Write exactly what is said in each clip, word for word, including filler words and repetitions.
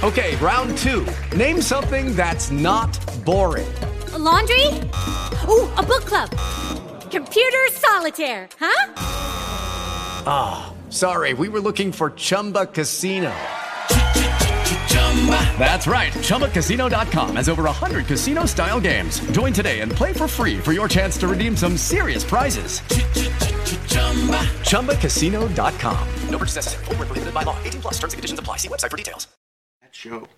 Okay, round two. Name something that's not boring. A laundry? Ooh, a book club. Computer solitaire, huh? Ah, oh, sorry, we were looking for Chumba Casino. That's right, Chumba Casino dot com has over one hundred casino-style games. Join today and play for free for your chance to redeem some serious prizes. Chumba Casino dot com. No purchase necessary. Void where prohibited by law. eighteen plus terms and conditions apply. See website for details. That show.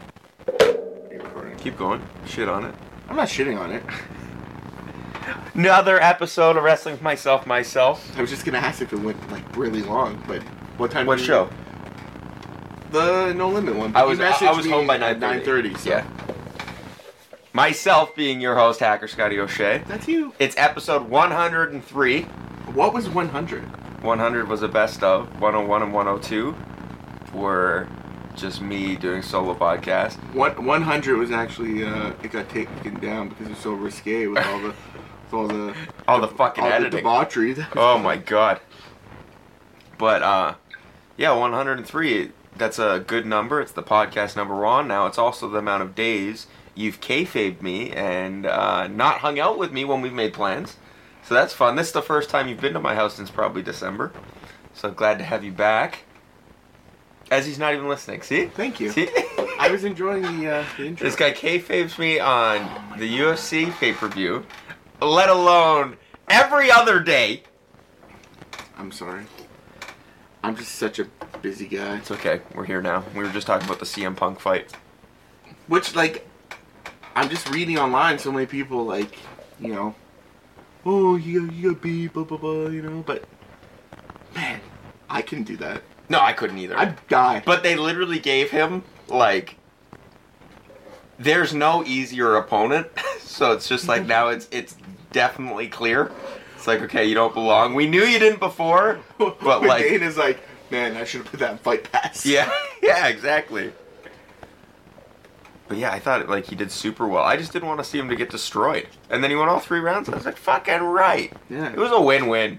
Keep going. Shit on it. I'm not shitting on it. Another episode of Wrestling with Myself, Myself. I was just going to ask if it went, like, really long, but what time... What show? The No Limit one. I was I, I was home by nine thirty. So. Yeah. Myself being your host, Hacker Scotty O'Shea. That's you. It's episode one hundred three. What was one hundred? one hundred was a best of. one oh one and one oh two were just me doing solo podcast. One, one hundred was actually, uh, it got taken down because it was so risque with all the... with all the... all the fucking all editing. The debauchery. Oh my god. But, uh... yeah, one hundred three... That's a good number. It's the podcast number we're on now. It's also the amount of days you've kayfabed me and uh, not hung out with me when we've made plans. So that's fun. This is the first time you've been to my house since probably December. So glad to have you back. As he's not even listening. See? Thank you. See? I was enjoying the, uh, the intro. This guy kayfabes me on the U F C pay-per-view, let alone every other day. I'm sorry. I'm just such a busy guy. It's okay. We're here now. We were just talking about the C M Punk fight. Which, like, I'm just reading online so many people, like, you know, oh, you got, you got beat, blah, blah, blah, you know, but, man, I couldn't do that. No, I couldn't either. I'd die. But they literally gave him, like, there's no easier opponent. So it's just like, now it's it's definitely clear. It's like, okay, you don't belong. We knew you didn't before, but like... Dane is like, man, I should have put that in Fight Pass. Yeah, yeah, exactly. But yeah, I thought, like, he did super well. I just didn't want to see him to get destroyed. And then he went all three rounds, and I was like, fucking right. Yeah. It was a win-win.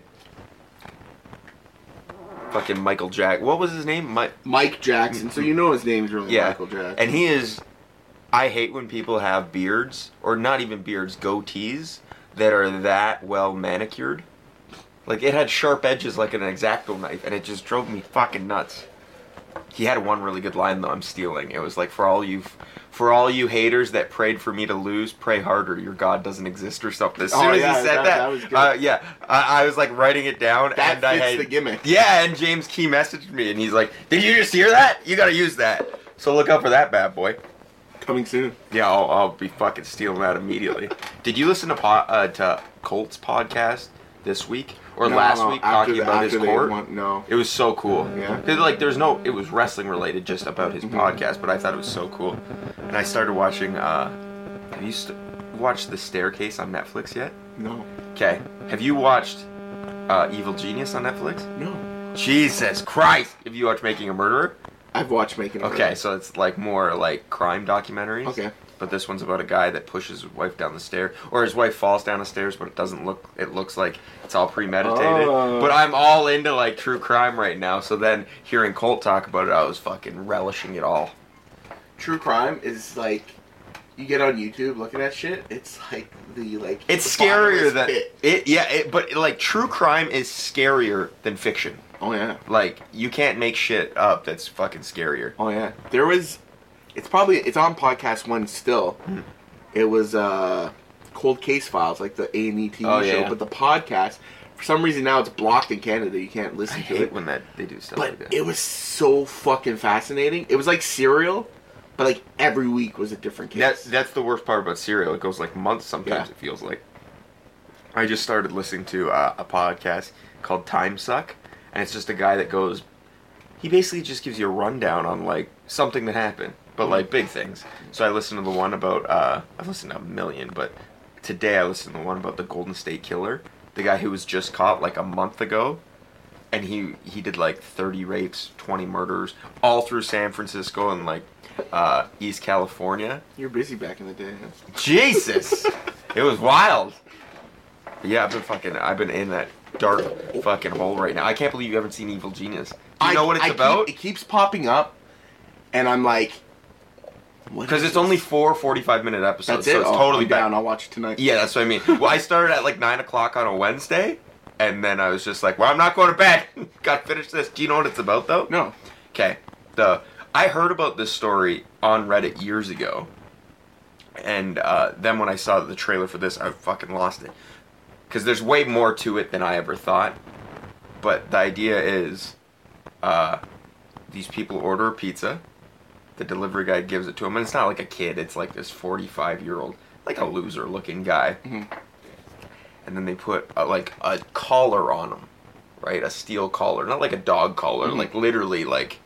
Fucking Michael Jack. What was his name? My- Mike Jackson. So you know his name's really yeah. Michael Jackson. And he is... I hate when people have beards, or not even beards, goatees, that are that well manicured. Like, it had sharp edges like an X-Acto knife, and it just drove me fucking nuts. He had one really good line, though, I'm stealing. It was like, for all you for all you haters that prayed for me to lose, pray harder, your God doesn't exist, or something. As soon oh, as yeah, he said that, that, that was good. Uh, yeah, I, I was like writing it down. That and fits I had, the gimmick. Yeah, and James Key messaged me, and he's like, did you just hear that? You gotta use that. So look out for that bad boy. Coming soon. Yeah, I'll, I'll be fucking stealing that immediately. Did you listen to, po- uh, to Colt's podcast this week? Or no, last no, week after talking the, about his court? Want, no. It was so cool. Yeah. Cause like there's no, it was wrestling related just about his mm-hmm. podcast, but I thought it was so cool. And I started watching, uh, have you st- watched The Staircase on Netflix yet? No. Okay. Have you watched uh, Evil Genius on Netflix? No. Jesus Christ! Have you watched Making a Murderer? I've watched Making a Murderer. Okay, so it's like more like crime documentaries. Okay. But this one's about a guy that pushes his wife down the stairs, or his wife falls down the stairs, but it doesn't look, it looks like it's all premeditated. Oh. But I'm all into like true crime right now, so then hearing Colt talk about it, I was fucking relishing it all. True crime is like, you get on YouTube looking at shit, it's like the, like... It's the scarier than, pit. it, yeah, it, but like true crime is scarier than fiction. Oh yeah. Like, you can't make shit up that's fucking scarier. Oh yeah. There was... It's probably, it's on Podcast One still. Hmm. It was uh, Cold Case Files, like the A and E T V oh, show. Yeah. But the podcast, for some reason now it's blocked in Canada. You can't listen I to hate it. when that they do stuff but like that. It was so fucking fascinating. It was like Serial, but like every week was a different case. That's, that's the worst part about Serial. It goes like months sometimes, Yeah. it feels like. I just started listening to uh, a podcast called Time Suck, and it's just a guy that goes, he basically just gives you a rundown on like something that happened. But, like, big things. So I listened to the one about, uh, I've listened to a million, but today I listened to the one about the Golden State Killer. The guy who was just caught, like, a month ago. And he, he did, like, thirty rapes, twenty murders, all through San Francisco and, like, uh, East California. You were busy back in the day. Huh? Jesus! It was wild. But yeah, I've been fucking, I've been in that dark fucking hole right now. I can't believe you haven't seen Evil Genius. Do you I, know what it's I about? Keep, it keeps popping up, and I'm like... Because it's only four forty-five minute episodes, That's it. so it's oh, totally I'm down. bad. I'll watch it tonight. Yeah, that's what I mean. Well, I started at like nine o'clock on a Wednesday, and then I was just like, well, I'm not going to bed. Got to finish this. Do you know what it's about, though? No. Okay. The I heard about this story on Reddit years ago, and uh, then when I saw the trailer for this, I fucking lost it. Because there's way more to it than I ever thought. But the idea is, uh, these people order a pizza. The delivery guy gives it to him, and it's not like a kid. It's like this forty-five-year-old, like a loser-looking guy. Mm-hmm. And then they put a, like a collar on him, right? A steel collar, not like a dog collar, Mm-hmm. like literally like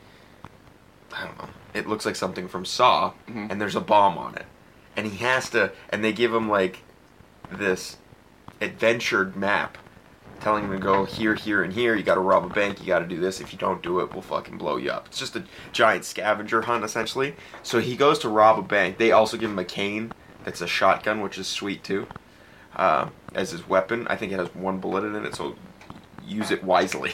I don't know. It looks like something from Saw, Mm-hmm. and there's a bomb on it, and he has to. And they give him like this adventured map, telling him to go here, here, and here. You got to rob a bank. You got to do this. If you don't do it, we'll fucking blow you up. It's just a giant scavenger hunt, essentially. So he goes to rob a bank. They also give him a cane that's a shotgun, which is sweet too, uh, as his weapon. I think it has one bullet in it, so use it wisely.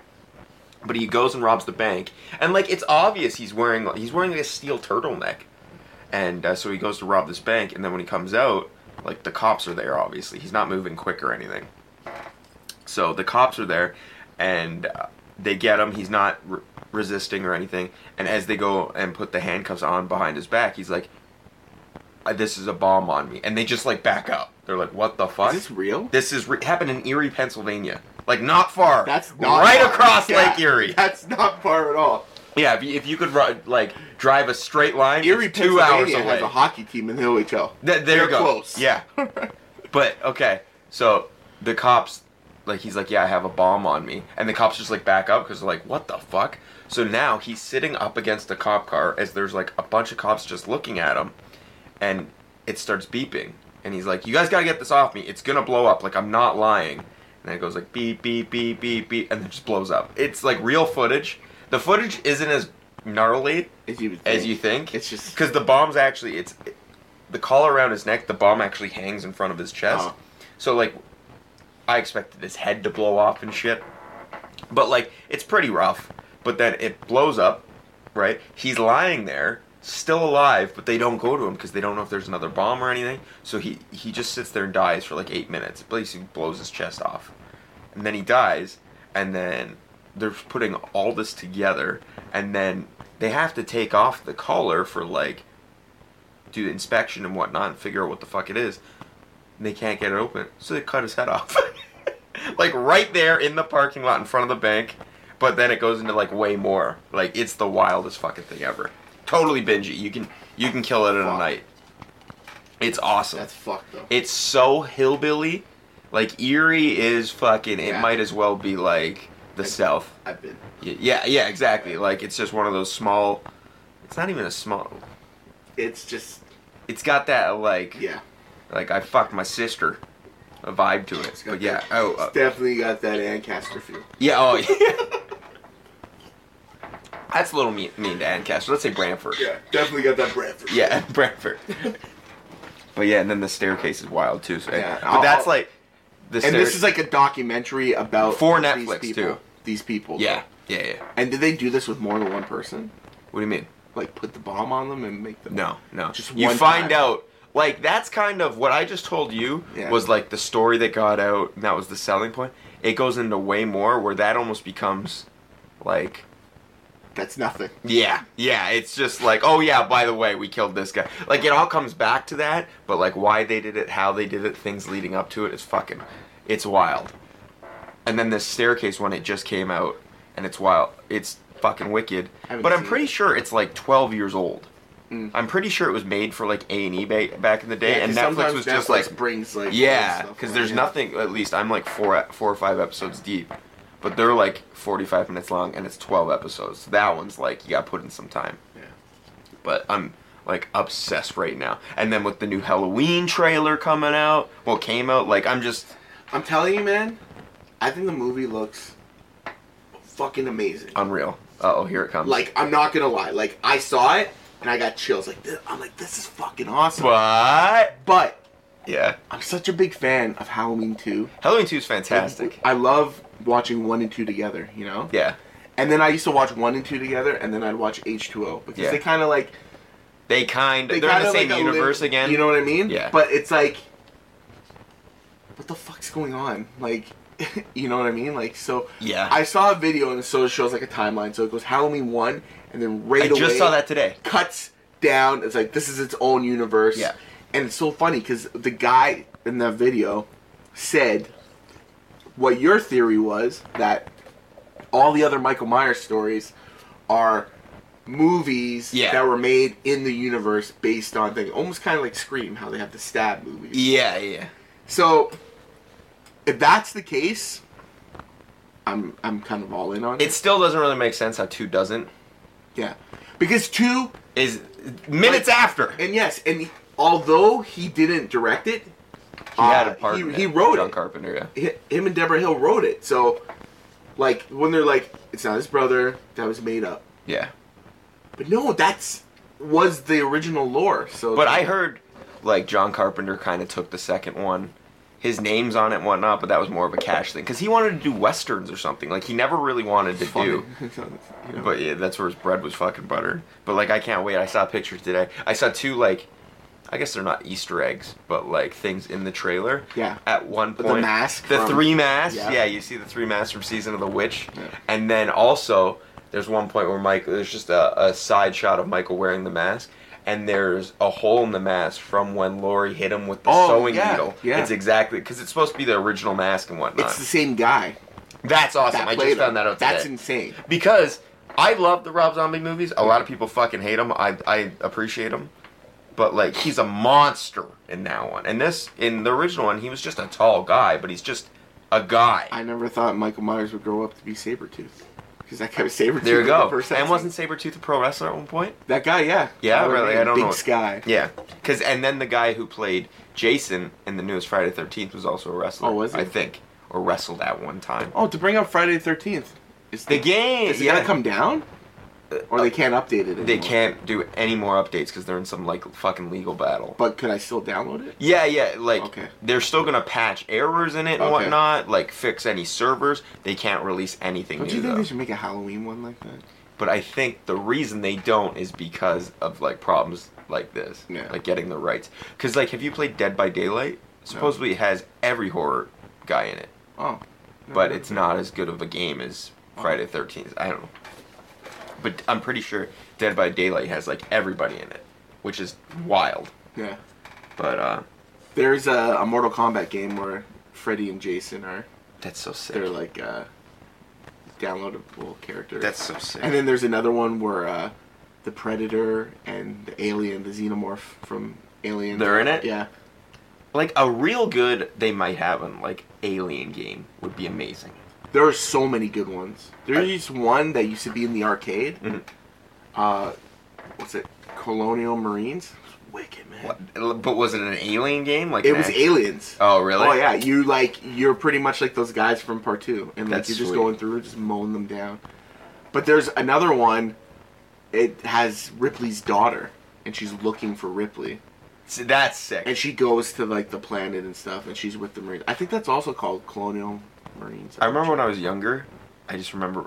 But he goes and robs the bank, and like it's obvious he's wearing he's wearing like a steel turtleneck, and uh, so he goes to rob this bank, and then when he comes out, like the cops are there. Obviously, he's not moving quick or anything. So the cops are there, and uh, they get him. He's not re- resisting or anything. And as they go and put the handcuffs on behind his back, he's like, "This is a bomb on me," and they just like back up. They're like, "What the fuck? Is this real? This is re- happened in Erie, Pennsylvania." Like, not far. That's not right far. across Yeah, Lake Erie. That's not far at all. Yeah, if you, if you could, ru- like, drive a straight line, Erie, it's two hours Pennsylvania away. has a hockey team in the O H L. Th- there They're you go. close. Yeah. But, okay, so the cops, like, he's like, yeah, I have a bomb on me. And the cops just, like, back up because they're like, what the fuck? So now he's sitting up against a cop car as there's, like, a bunch of cops just looking at him. And it starts beeping. And he's like, you guys gotta get this off me. It's gonna blow up. Like, I'm not lying. And then it goes like beep, beep, beep, beep, beep, and then just blows up. It's like real footage. The footage isn't as gnarly As you, would think. as you think. It's just because the bomb's actually it's it, the collar around his neck. The bomb actually hangs in front of his chest. Oh. So like, I expected his head to blow off and shit. But like, it's pretty rough. But then it blows up, right? He's lying there, still alive, but they don't go to him because they don't know if there's another bomb or anything. So he he just sits there and dies for like eight minutes. Basically blows his chest off. And then he dies, and then they're putting all this together, and then they have to take off the collar for, like, do inspection and whatnot and figure out what the fuck it is. And they can't get it open, so they cut his head off. Like, right there in the parking lot in front of the bank, but then it goes into, like, way more. Like, it's the wildest fucking thing ever. Totally bingey. You can, you can kill it in a Fuck. night. It's awesome. That's fucked though. It's so hillbilly. Like, Erie is fucking, it Yeah. might as well be, like, the I've- South. I've been. Y- Yeah, yeah, exactly. Like, it's just one of those small, it's not even a small, It's just it's got that, like, yeah. like, I fucked my sister, a vibe to it. It's got But yeah, that- oh, it's uh, definitely got that Ancaster feel. yeah, oh, yeah. That's a little mean, mean to Ancaster. Let's say Brantford. Yeah, definitely got that Bradford. Yeah, Brantford. But yeah, and then the staircase is wild, too. So, Yeah, but I'll- that's, like, the And stair- this is like a documentary about For these Netflix, people, too. These people. Yeah, yeah, yeah. And did they do this with more than one person? What do you mean? Like put the bomb on them and make them? No, no. Just you one find time. out, like, that's kind of what I just told you Yeah. was like the story that got out, and that was the selling point. It goes into way more where that almost becomes like, That's nothing. yeah, yeah, it's just like, oh yeah, by the way, we killed this guy. Like, it all comes back to that, but like why they did it, how they did it, things leading up to it is fucking, it's wild. And then this staircase one, it just came out, and it's wild. It's fucking wicked. Haven't But I'm seen pretty it. sure it's like twelve years old. Mm. I'm pretty sure it was made for like A and E ba- back in the day, Yeah, and 'cause Netflix sometimes was Netflix just like, brings like yeah, stuff because on, there's yeah. nothing. At least I'm like four, four or five episodes deep, but they're like forty-five minutes long, and it's twelve episodes. So that one's like you got to put in some time. Yeah. But I'm like obsessed right now, and then with the new Halloween trailer coming out, well, came out, like I'm just I'm telling you, man. I think the movie looks fucking amazing. unreal. Uh oh, here it comes. Like I'm not gonna lie. Like I saw it and I got chills. Like this, I'm like, this is fucking awesome. what? But Yeah, I'm such a big fan of Halloween two. Halloween two is fantastic. I love watching one and two together. You know. Yeah. And then I used to watch one and two together, and then I'd watch H two O because Yeah. they kind of like They kind they they're in the kinda same like a universe lim- again. You know what I mean? Yeah. But it's like, what the fuck's going on? Like, you know what I mean? Like, so. Yeah. I saw a video and so it shows like a timeline. So it goes Halloween one, and then right I away. just saw that today. Cuts down. It's like this is its own universe. Yeah. And it's so funny because the guy in that video said what your theory was, that all the other Michael Myers stories are movies Yeah. that were made in the universe based on things. Almost kind of like Scream, how they have the stab movies. Yeah, yeah. So, if that's the case, I'm I'm kind of all in on it. It still doesn't really make sense how two doesn't. Yeah. Because two... Is minutes like, after. And yes, and he, although he didn't direct it, He had a uh, part he, in it. he wrote John it. Carpenter, yeah. Hi- Him and Deborah Hill wrote it. So, like, when they're like, it's not his brother, that was made up. Yeah. But no, that's was the original lore. So, But I heard, like, John Carpenter kind of took the second one. His name's on it and whatnot, but that was more of a cash thing. Because he wanted to do westerns or something. Like, he never really wanted to funny. do. You know? But yeah, that's where his bread was fucking buttered. But, like, I can't wait. I saw pictures today. I saw two, like, I guess they're not Easter eggs, but, like, things in the trailer. Yeah. At one The point. mask The from- three masks. Yeah. Yeah. you see the three masks from Season of the Witch. Yeah. And then also, there's one point where Michael, there's just a, a side shot of Michael wearing the mask. And there's a hole in the mask from when Laurie hit him with the Oh, sewing yeah, needle. yeah. It's exactly, because it's supposed to be the original mask and whatnot. It's the same guy. That's awesome. That I played just found him. that out today. That's insane. Because I love the Rob Zombie movies. A lot of people fucking hate them. I I appreciate them. But, like, he's a monster in that one. And this, in the original one, he was just a tall guy, but he's just a guy. I never thought Michael Myers would grow up to be Sabretooth. Because that guy was Sabretooth. There you in go. the first And episode. wasn't Sabretooth a pro wrestler at one point? That guy, yeah. Yeah, Tyler really? Mane, I don't Big know. Sky. Yeah. Cause, and then the guy who played Jason in the newest Friday the thirteenth was also a wrestler. Oh, was he? I think. Or wrestled at one time. Oh, to bring up Friday the thirteenth. Is The game, Is it yeah. going to come down? Or they can't update it anymore? They can't do any more updates because they're in some, like, fucking legal battle. But could I still download it? Yeah, yeah, like, Okay. they're still gonna patch errors in it and Okay. whatnot, like, fix any servers. They can't release anything Don't new, you think though. they should make a Halloween one like that? But I think the reason they don't is because of, like, problems like this. Yeah. Like, getting the rights. Because, like, have you played Dead by Daylight? Supposedly it has every horror guy in it. Oh. But it's not as good of a game as Friday the thirteenth. I don't know. But I'm pretty sure Dead by Daylight has, like, everybody in it. Which is wild. Yeah. But, uh... There's a, a Mortal Kombat game where Freddy and Jason are, that's so sick. they're like, uh, downloadable characters. That's so sick. And then there's another one where, uh, the Predator and the Alien, the Xenomorph from Alien. They're in it? Yeah. Like, a real good, they might have one, like, Alien game would be amazing. There are so many good ones. There's one that used to be in the arcade. Mhm. Uh, what's it? Colonial Marines. It was wicked, man. What? But was it an Alien game? Like It an was act- aliens. Oh, really? Oh yeah, you like you're pretty much like those guys from part two, and like That's you're just sweet. going through, just mowing them down. But there's another one. It has Ripley's daughter, and she's looking for Ripley, See, that's sick. and she goes to like the planet and stuff, and she's with the Marines. I think that's also called Colonial Marines. I remember when I was younger, I just remember...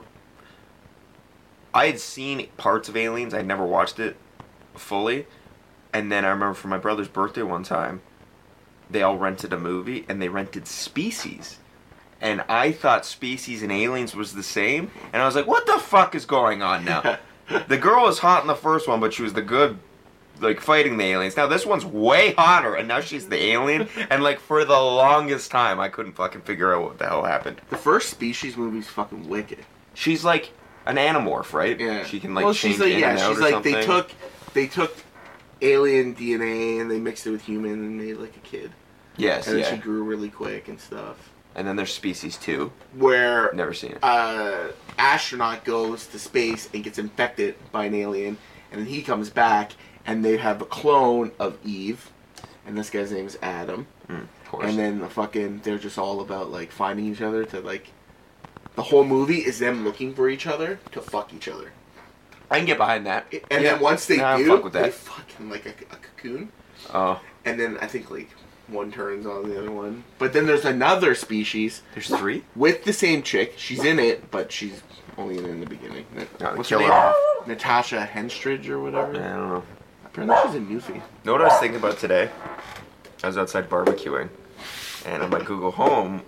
I had seen parts of Aliens, I'd never watched it fully, and then I remember for my brother's birthday one time, they all rented a movie, and they rented Species. And I thought Species and Aliens was the same, and I was like, what the fuck is going on now? The girl was hot in the first one, but she was the good, like, fighting the aliens. Now this one's way hotter, and now she's the alien, and, like, for the longest time, I couldn't fucking figure out what the hell happened. The first Species movie's fucking wicked. She's, like, an anamorph, right? Yeah, She can, like, well, change she's like, in yeah, and out she's or like something. they took they took alien D N A and they mixed it with human and made like a kid, Yes, and then yeah. she grew really quick and stuff. And then there's Species two. Where Never seen it. uh, astronaut goes to space and gets infected by an alien, and then he comes back, and they have a clone of Eve, and this guy's name is Adam. Mm, of course. And then the fucking, they're just all about like finding each other to like, the whole movie is them looking for each other to fuck each other. I can get behind that. And Yeah. then once they Nah, do, fuck with they that. fucking like a, a cocoon. Oh, And then I think like one turns on the other one. But then there's another species there's three? with the same chick. She's in it, but she's only in it in the beginning. No, What's kill her her name? off. Natasha Henstridge or whatever. I don't know. Apparently she's a newfie. You know what I was thinking about today? I was outside barbecuing, and on my Google Home,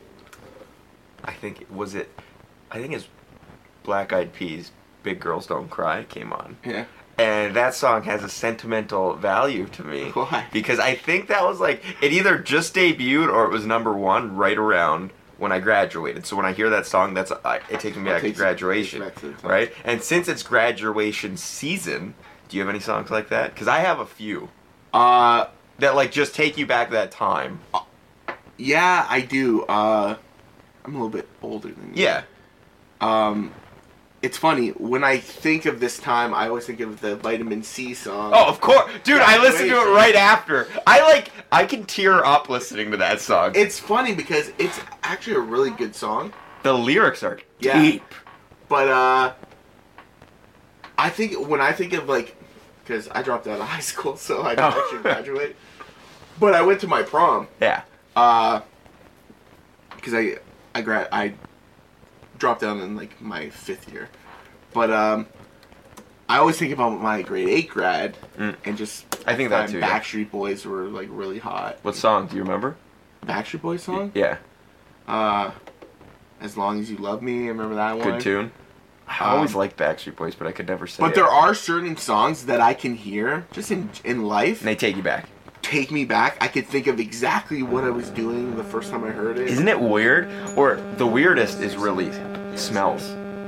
I think, was it, I think it's Black Eyed Peas, Big Girls Don't Cry came on. Yeah. And that song has a sentimental value to me. Why? Because I think that was like, it either just debuted or it was number one right around when I graduated. So when I hear that song, that's uh, it takes me back to takes- graduation, takes back to the time. right? And since it's graduation season, do you have any songs like that? Because I have a few Uh, that like just take you back to that time. yeah, I do. Uh, I'm a little bit older than you. Yeah. Um, it's funny, when I think of this time, I always think of the Vitamin C song. Oh, of course, dude! I listened to it Graduation. right after. I like, I can tear up listening to that song. It's funny because it's actually a really good song. The lyrics are Yeah. deep. But, uh, I think, when I think of, like, because I dropped out of high school, so I didn't Oh. actually graduate. But I went to my prom. Yeah. Uh, because I, I grad, I dropped out in, like, my fifth year. But, um, I always think about my grade eight grad, Mm. and just, I think that um, too, yeah. Backstreet Boys were, like, really hot. What song do you remember? Backstreet Boys song? Yeah. Uh, As Long As You Love Me, I remember that one. Good tune. I Um, always liked Backstreet Boys, but I could never say But it. there are certain songs that I can hear, just in, in life, And they take you back. take me back. I could think of exactly what I was doing the first time I heard it. Isn't it weird? Or the weirdest is really smells.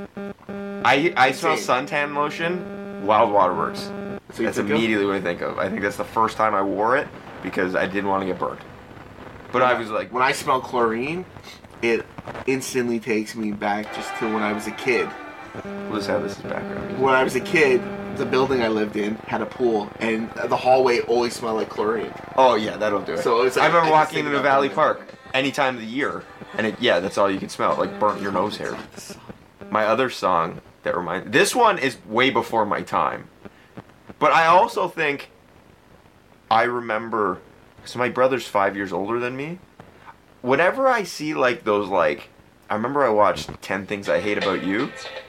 I I smell Same. suntan lotion, Wild Waterworks. That's what you That's think of? immediately what I think of. I think that's the first time I wore it because I didn't want to get burned. But I was like, When I smell chlorine, it instantly takes me back just to when I was a kid. we'll just have this as background music. When I was a kid, the building I lived in had a pool, and the hallway always smelled like chlorine. Oh yeah, that'll do it. So it's like- I remember I just walking think into about Valley that. Park any time of the year, and it, yeah, that's all you could smell, like burnt your nose hair. My other song that reminds this one is way before my time, but I also think I remember. So my brother's five years older than me. Whenever I see like those like, I remember I watched ten Things I Hate About You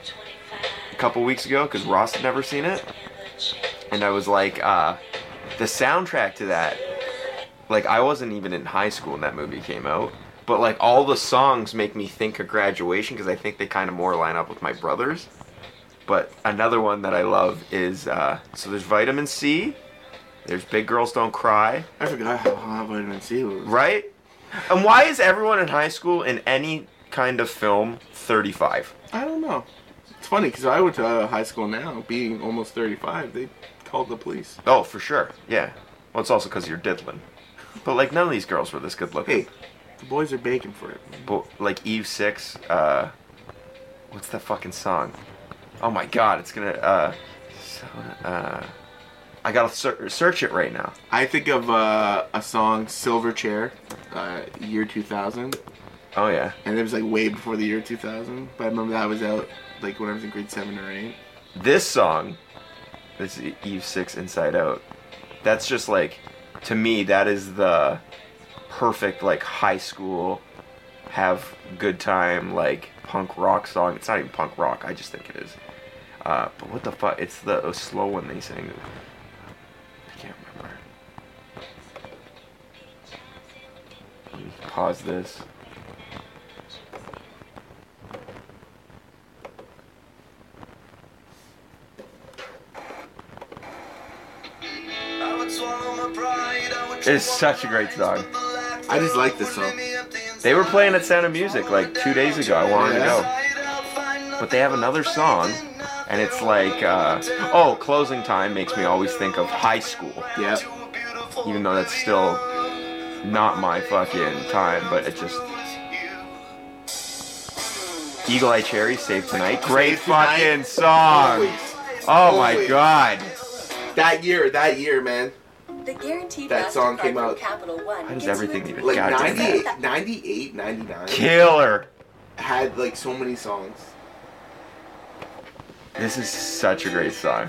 a couple weeks ago because Ross had never seen it, and I was like, uh, the soundtrack to that. Like, I wasn't even in high school when that movie came out. But, like, all the songs make me think of graduation because I think they kind of more line up with my brother's. But another one that I love is, uh, so there's Vitamin C. There's Big Girls Don't Cry. I forgot how hot Vitamin C was. Right? And why is everyone in high school in any kind of film thirty-five? I don't know. It's funny because I went to uh, high school now, being almost thirty-five. They called the police. Oh, for sure. Yeah. Well, it's also because you're diddling. But, like, none of these girls were this good looking. Hey, the boys are baking for it. But, like Eve Six, uh, what's that fucking song? Oh my god, it's gonna, uh, so, uh, I gotta ser- search it right now. I think of uh, a song, Silverchair, uh, year two thousand. Oh yeah. And it was like way before the year two thousand. But I remember that was out like when I was in grade seven or eight. This song, this is Eve Six Inside Out, that's just like, to me, that is the perfect, like, high school, have good time, like, punk rock song. It's not even punk rock, I just think it is. Uh, but what the fuck? It's the uh, slow one they sing. I can't remember. Let me pause this. It's such a great song. I just like this song. They were playing at Sound of Music like two days ago. I wanted to go. But they have another song, and it's like, uh, oh, Closing Time makes me always think of high school. Yep. Even though that's still not my fucking time, but it just... Eagle Eye Cherry, Save Tonight. Great Save Tonight. fucking song! Always. Oh my Always. god! That year, that year, man. The guaranteed That song came out- Capital One. How does gives everything you a even- Like God damn it. ninety-eight, ninety-eight, ninety-nine. Killer! Had like so many songs. This is such a great song.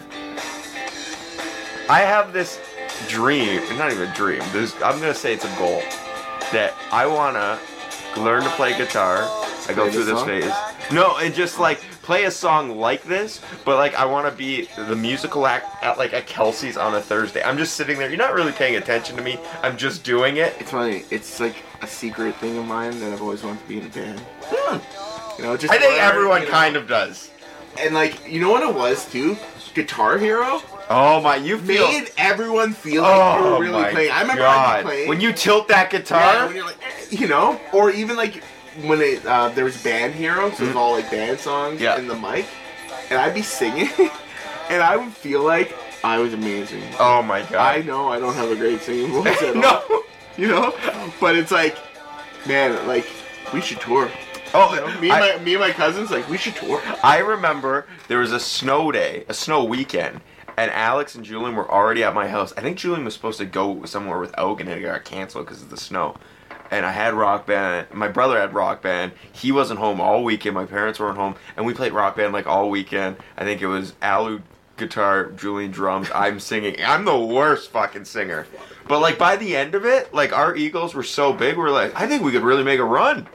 I have this dream, not even a dream, this, I'm gonna say it's a goal, that I wanna learn to play guitar. I go Play through this this song? phase. No, and just like play a song like this, but like I want to be the musical act at like a Kelsey's on a Thursday. I'm just sitting there. You're not really paying attention to me. I'm just doing it. It's funny. It's like a secret thing of mine that I've always wanted to be in a band. You know, just I think learn, everyone you know. kind of does. And like, you know what it was too? Guitar Hero Oh my, you feel. made everyone feel like you Oh were really my playing. I remember God. I'd be playing. When you tilt that Yeah, guitar. when you're like, eh, you know, or even like when it uh, there was Band Hero, so it was all like band songs Yeah. in the mic, and I'd be singing, and I would feel like I was amazing. Oh my God. I know I don't have a great singing voice at No. all, you know, but it's like, man, like we should tour. Oh, You know, me and I- my me and my cousins, like we should tour. I remember there was a snow day, a snow weekend, and Alex and Julian were already at my house. I think Julian was supposed to go somewhere with Oak, and it got canceled because of the snow. And I had Rock Band. My brother had Rock Band. He wasn't home all weekend. My parents weren't home, and we played Rock Band like all weekend. I think it was Alu guitar, Julian drums. I'm singing. I'm the worst fucking singer. But like by the end of it, like our egos were so big, we're like, I think we could really make a run.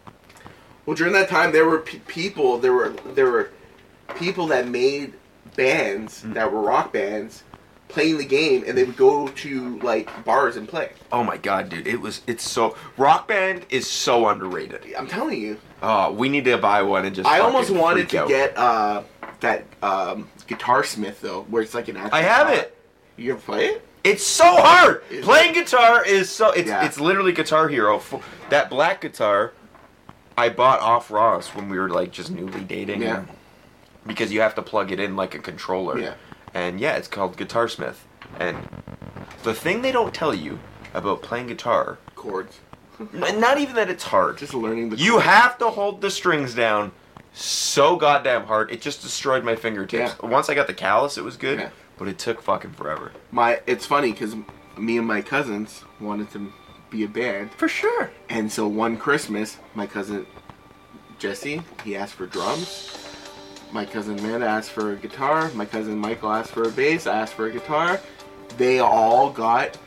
Well, during that time, there were pe- people. There were there were people that made bands Mm. that were rock bands playing the game, and they would go to like bars and play. Oh my God, dude! It was. It's so. Rock Band is so underrated. I'm telling you, Oh, we need to buy one and just. I almost fucking wanted freak to out. get uh, that um, Guitar Smith though, where it's like an actual. I have guitar. it. You ever play it? It's so hard. Is Playing guitar is so. It's Yeah. it's literally Guitar Hero. F- That black guitar, I bought off Ross when we were like just newly dating. Yeah. and- Because you have to plug it in like a controller. Yeah. And yeah, it's called Guitar Smith. And the thing they don't tell you about playing guitar, Chords. n- not even that it's hard. Just learning the. You chords. have to hold the strings down so goddamn hard. It just destroyed my fingertips. Yeah. Once I got the callus, it was good, Yeah. but it took fucking forever. My. It's funny because me and my cousins wanted to be a band, For sure. and so one Christmas, my cousin Jesse, he asked for drums. My cousin Amanda asked for a guitar. My cousin Michael asked for a bass. I asked for a guitar. They all got.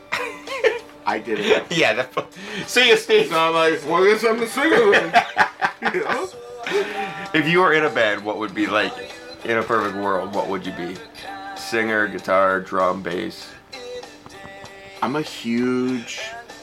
I did it. Yeah, that. So you Steve. So I'm like, well, I guess I'm the singer then. You know? If you were in a band, what would be like in a perfect world? What would you be? Singer, guitar, drum, bass. I'm a huge.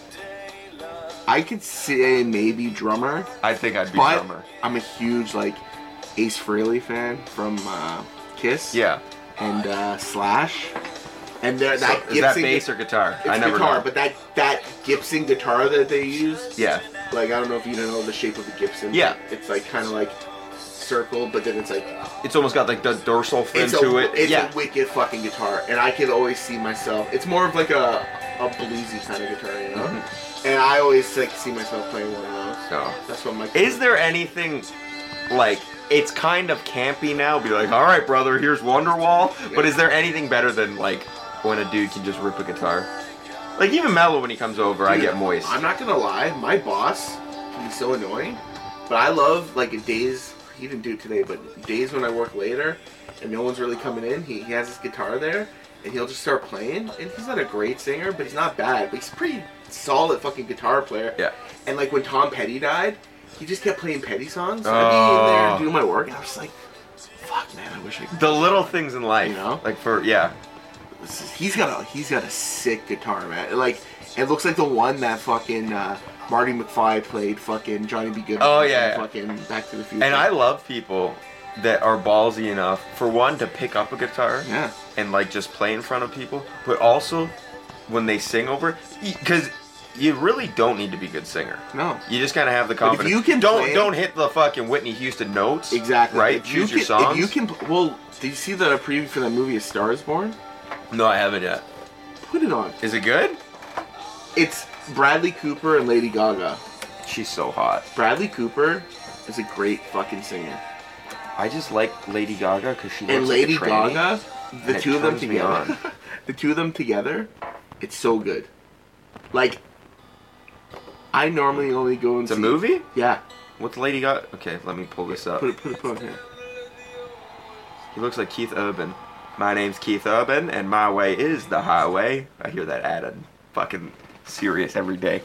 I could say maybe drummer, I think I'd be but drummer. I'm a huge like Ace Frehley fan from uh, Kiss. Yeah. And uh, Slash. And there, So, that is that Gibson bass or guitar? It's I never guitar, know. but that that Gibson guitar that they use. Yeah. Like I don't know if you know the shape of the Gibson. Yeah. It's like kind of like circle, but then it's like It's almost got like the dorsal fin it's to a it. it's yeah. a wicked fucking guitar, and I can always see myself. It's more of like a a bluesy kind of guitar, you know. Mm-hmm. And I always like see myself playing one of those. Oh. That's what my. Is there anything like it's kind of campy now? Be like, all right, brother, here's Wonderwall. But Yeah. is there anything better than like when a dude can just rip a guitar? Like even Mello when he comes over, I Dude, get moist. I'm not gonna lie, my boss can be so annoying, but I love like days. He didn't do it today, but days when I work later and no one's really coming in, he, he has his guitar there and he'll just start playing. And he's not a great singer, but he's not bad. But he's a pretty solid fucking guitar player. Yeah. And like when Tom Petty died, he just kept playing Petty songs. So I'd be in there Oh. doing my work, and I was just like, "Fuck, man, I wish I could." The little things in life, You know? like for yeah. This is- He's got a he's got a sick guitar, man. Like it looks like the one that fucking uh, Marty McFly played, fucking Johnny B. Good. Oh, yeah, yeah. fucking Back to the Future. And I love people that are ballsy enough for one to pick up a guitar yeah, and like just play in front of people, but also when they sing over, because you really don't need to be a good singer. no, You just gotta have the if confidence. you can don't play- don't hit the fucking Whitney Houston notes. exactly. Right. If you Choose your can- songs. If you can, well, did you see the preview for that movie, A Star Is Born? No, I haven't yet. Put it on. Is it good? It's Bradley Cooper and Lady Gaga. She's so hot. Bradley Cooper is a great fucking singer, I just like Lady Gaga because she looks and Lady like a tranny, Gaga, the and it two of them turns me together, on. the two of them together, it's so good. Like, I normally only go and It's a see- movie? Yeah, What's Lady Gaga? Okay, let me pull this up. put it, put it, put it on here. He looks like Keith Urban. My name's Keith Urban, and my way is the highway. I hear that ad on fucking Sirius every day.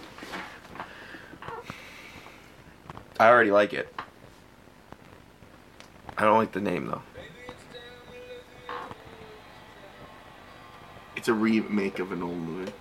I already like it. I don't like the name though. It's a remake of an old movie.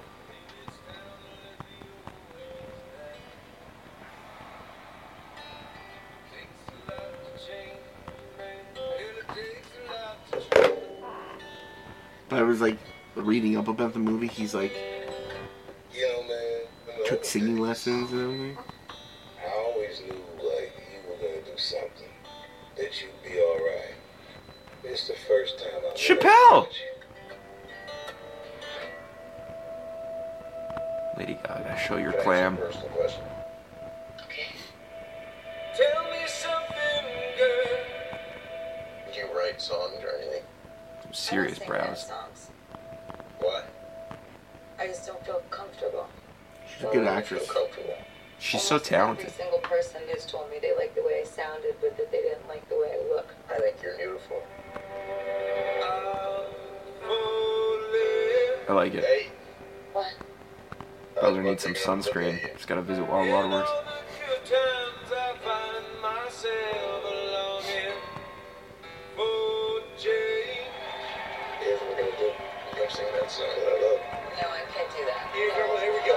But I was like reading up about the movie. He's like You know, man. took singing lessons and everything. I always knew like you were gonna do something, that you'd be all right. It's the first time I Chappelle! Lady Gaga, show your clam. Personal question. Okay. Tell me something, girl. Do you write songs or anything? Some serious brows. Songs. Why? I just don't feel comfortable. She's a good Why don't you actress. feel comfortable? She's so Almost talented. Every single person has told me they liked the way I sounded, but that they didn't like the way I look. I think you're beautiful. I like it. Hey. What? Brother needs some sunscreen. Just gotta visit Wild Waterworks. Here's what we're gonna do. You're gonna sing that song that I love. No, I can't do that. Here, girl, here we go.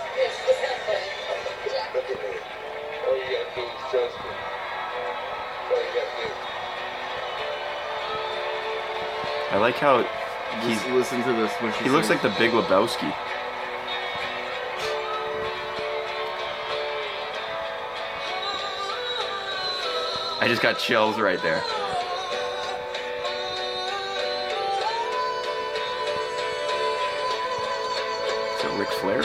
Look at me. All you gotta do is trust me. That's all you gotta do. I like how Just he's, listen to this when she he looks sings. like the Big Lebowski. I just got chills right there. Is it Ric Flair?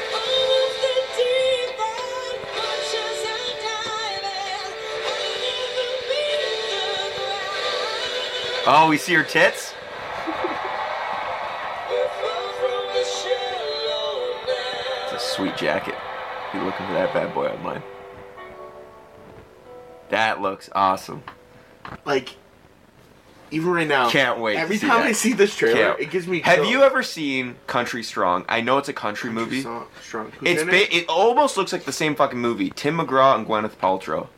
Oh, we see her tits? It's a sweet jacket. Be looking for that bad boy online. That looks awesome. like even right now. Can't wait to Every see time that. I see this trailer, Can't- it gives me. Have chills. you ever seen Country Strong? I know it's a country movie. Strong. Strong. Who's It's in ba- it? it almost looks like the same fucking movie. Tim McGraw and Gwyneth Paltrow.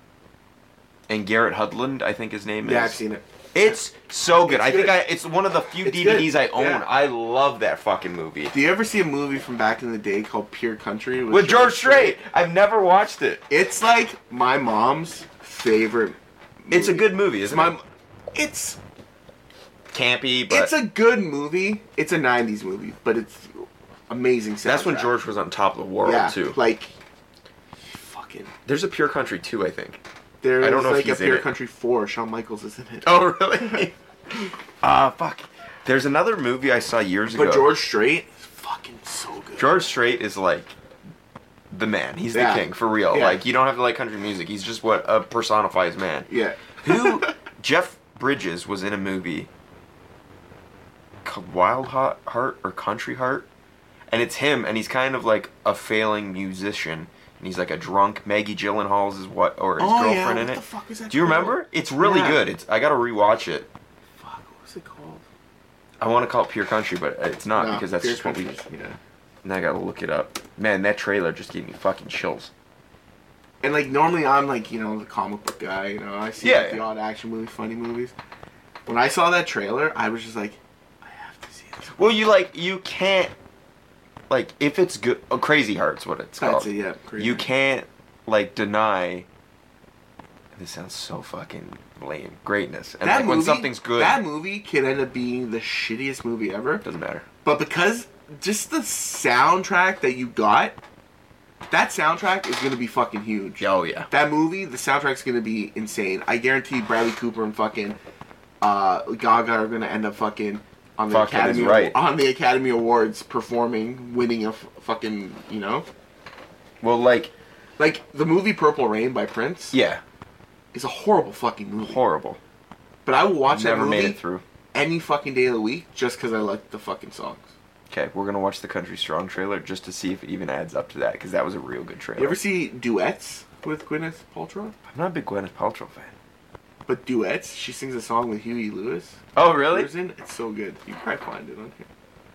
And Garrett Hudlund, I think his name is. Yeah, I've seen it. It's so good. It's I think good. I it's one of the few It's D V Ds good. I own. Yeah. I love that fucking movie. Do you ever see a movie from back in the day called Pure Country With George Strait. I've never watched it. It's like my mom's favorite. It's a movie. good movie, It's isn't my. it? It's Campy, but it's a good movie. It's a nineties movie, but it's amazing. Soundtrack. that's when George was on top of the world yeah, too. like fucking. There's a Pure Country too, I think. There's I don't know if like he's a in Pure it. Country four. Shawn Michaels is in it. Oh really? Ah, uh, fuck. There's another movie I saw years ago. But George Strait is fucking so good. George Strait is like the man. He's Yeah. the king for real. Yeah. Like you don't have to like country music. He's just what uh, personifies man. Yeah. Who Jeff Bridges was in a movie called Wild Hot Heart or Country Heart, and it's him, and he's kind of like a failing musician, and he's like a drunk. Maggie Gyllenhaal's his what or his Oh, yeah, girlfriend in what it. the fuck is that Do you called? remember? It's really Yeah. good. It's I gotta rewatch it. Fuck. What was it called? I want to call it Pure Country, but it's not No, because that's Pure just what we. Country. Yeah. And I gotta look it up. Man, that trailer just gave me fucking chills. And like normally I'm like, you know, the comic book guy, you know, I see Yeah, like, the yeah. odd action movies, funny movies. When I saw that trailer, I was just like, I have to see this. Well, you like you can't like if it's good. Oh, Crazy Heart's what it's That's called. it, yeah. Crazy. You can't like deny. This sounds so fucking lame. Greatness, and that like movie, when something's good, that movie could end up being the shittiest movie ever. doesn't matter. But because just the soundtrack that you got, that soundtrack is gonna be fucking huge. Oh yeah. That movie, the soundtrack's gonna be insane. I guarantee Bradley Cooper and fucking uh, Gaga are gonna end up fucking on the Fucking Academy is right. on the Academy Awards performing, winning a f- fucking you know, Well, like like the movie Purple Rain by Prince yeah, is a horrible fucking movie. horrible. But I will watch Never that movie made it through. any fucking day of the week just because I like the fucking songs. Okay, we're gonna watch the Country Strong trailer just to see if it even adds up to that because that was a real good trailer. You ever see duets with Gwyneth Paltrow? I'm not a big Gwyneth Paltrow fan. But duets, she sings a song with Huey Lewis. Oh really? Who's in? It's so good. You can probably find it on here.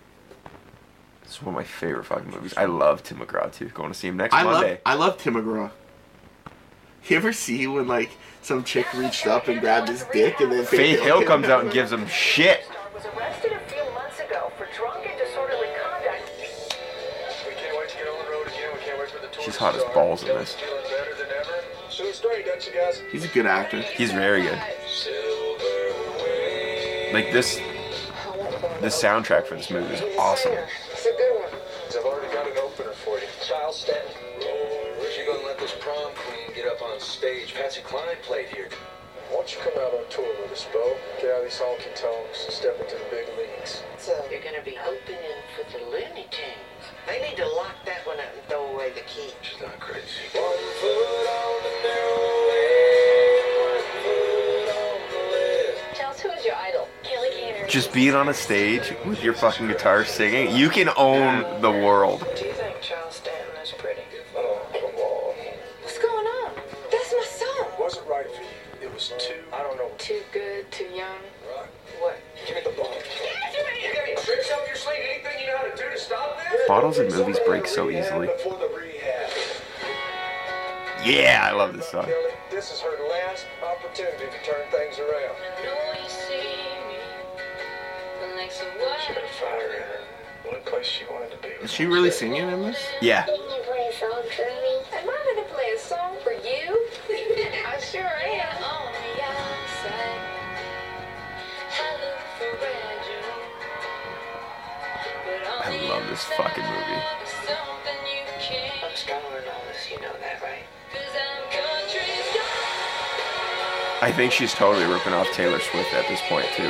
It's one of my favorite fucking movies. I love Tim McGraw too. Going to see him next I love Monday. I love Tim McGraw. You ever see when like some chick reached up and grabbed his dick and then Faith Hill comes out and gives him shit. Was arrested a few months ago for drunk and disorderly conduct. We can't wait to get on the road again. We can't wait for the tour She's to hot as start. balls in this. Feeling better than ever. So straight, don't you guys? He's a good actor. He's very good. Like this, the soundtrack for this movie is awesome. It's a good one. I've already got an opener for you. Charles Stanton. Where's you gonna let this prom queen get up on stage? Patsy Cline played here. Why don't you come out on tour with us, Bo? Get out of these honky tonks and step into the big leagues. So you're gonna be opening for the Looney Tunes. They need to lock that one up and throw away the key. She's not crazy. One foot on the narrow way, one foot on the left. Charles, who is your idol? Kelly Canner. Just being on a stage with your fucking guitar singing, you can own the world. Do you think Charles Stanton is pretty? Oh, come on. What's going on? That's my song. Wasn't right for you. It was too, I don't know. Too good, too young. Right. What? Give me the ball. You got any tricks up your sleeve? Anything you know how to do to stop this? Bottles in movies break so easily. Before the rehab. Yeah, I love this song. Kelly, this is her last opportunity to turn things around. She put a fire in her. One place she wanted to be. Is she really singing in this? Yeah. Can you play a song for me? Am I gonna play a song for you? I sure am. On the outside, I look fragile, but on I the love this inside, fucking movie. there's something you can't. I'm stronger than all this, you know that, right? 'Cause I'm country star. I think she's totally ripping off Taylor Swift at this point too.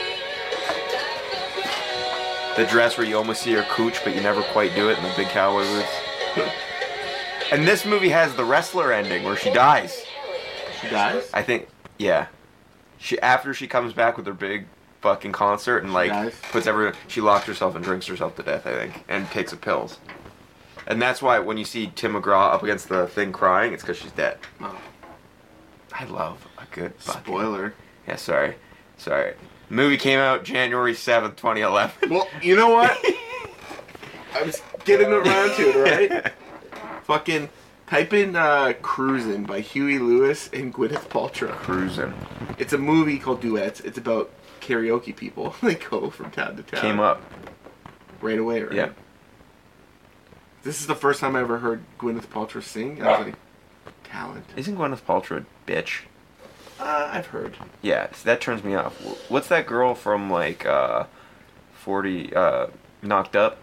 The dress where you almost see her cooch, but you never quite do it, and the big cowboy boots. And this movie has the wrestler ending where she dies. She dies? I think, yeah. She after she comes back with her big fucking concert and like dies? puts everyone, she locks herself and drinks herself to death, I think, and takes the pills. And that's why when you see Tim McGraw up against the thing crying, it's because she's dead. Oh. I love a good fucking... Spoiler. Yeah, sorry, sorry. The movie came out January seventh, twenty eleven. Well, you know what? I was getting around to it, right? Fucking type in uh, Cruisin' by Huey Lewis and Gwyneth Paltrow. Cruising. It's a movie called Duets. It's about karaoke people. They go from town to town. Came up. Right away, right? Yeah. This is the first time I ever heard Gwyneth Paltrow sing. I was like, talent. Isn't Gwyneth Paltrow a bitch? Uh, I've heard. Yeah, so that turns me off. What's that girl from like uh, forty uh, Knocked Up?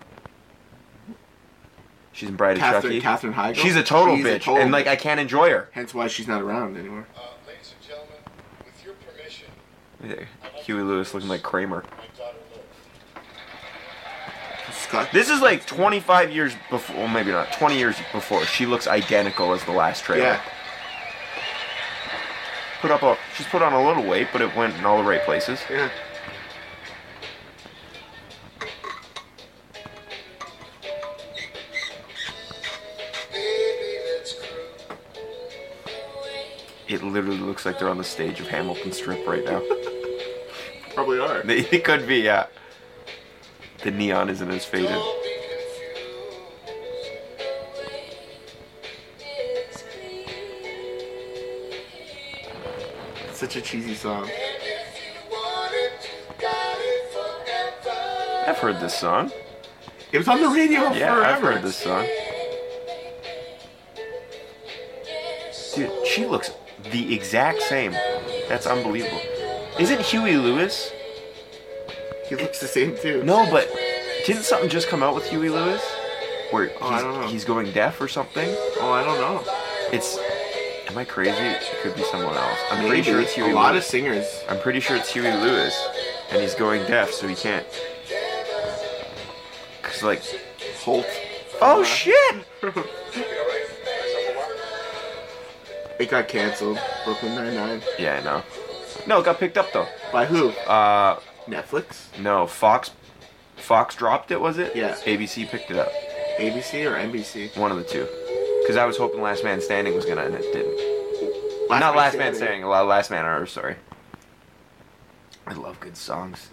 She's in Bride of Catherine, Chucky. Catherine Heigl. She's a total She's a bitch, total and like bitch. I can't enjoy her. Hence why she's not around anymore. Uh, ladies and gentlemen, with your permission, There. Huey Lewis looking like Kramer. my daughter Lily. Scott. This is like twenty-five years before, well maybe not, twenty years before. She looks identical as the last trailer. Yeah. Put up a, she's put on a little weight, but it went in all the right places. Yeah. Baby, let's cruise. It literally looks like they're on the stage of Hamilton Strip right now. Probably are. They- It could be, yeah. The neon isn't as faded. Don't be confused. It's such a cheesy song. And if you want it, you got it forever. I've heard this song. It was on the radio Yeah, forever. I've heard this song. Dude, she looks the exact same. That's unbelievable. Isn't Huey Lewis? He looks the same too. No, but didn't something just come out with Huey Lewis? Where he's, Oh, I don't know. he's going deaf or something? Oh, I don't know. It's... Am I crazy? It could be someone else. I'm Maybe. pretty sure it's Huey A lot Lewis. of singers. I'm pretty sure it's Huey Lewis. And he's going deaf, so he can't... Cause like... Holt. Oh shit! You all right? Something wrong? It got canceled. Brooklyn Nine-Nine. Yeah, I know. No, it got picked up though. By who? Uh, Netflix? no, Fox... Fox dropped it, was it? Yeah. A B C picked it up. A B C or N B C? One of the two. Because I was hoping Last Man Standing was gonna, and it didn't. Last Not Man Last Man Standing. Standing, La- Last Man on Earth, sorry. I love good songs.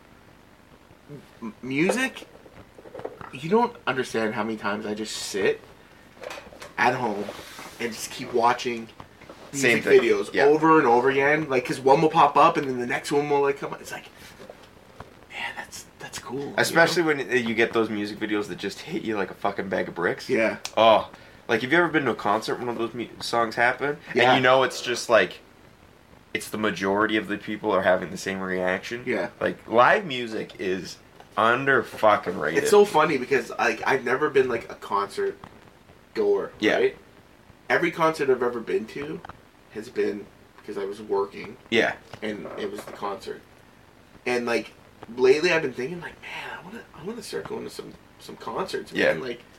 M- music? You don't understand how many times I just sit at home and just keep watching music thing. videos Yeah. over and over again. Like, because one will pop up and then the next one will, like, come up. It's like, man, that's that's cool. Especially you know? when you get those music videos that just hit you like a fucking bag of bricks. Yeah. Oh, like have you ever been to a concert when one of those mu- songs happen? Yeah. And you know it's just like, it's the majority of the people are having the same reaction. Yeah. Like live music is under fucking rated. It's so funny because, like, I've never been, like, a concert goer, Yeah. right? Every concert I've ever been to has been because I was working. Yeah. And it was the concert. And, like, lately I've been thinking, like, man, I want to I want to start going to some, some concerts. Yeah. Man. Like,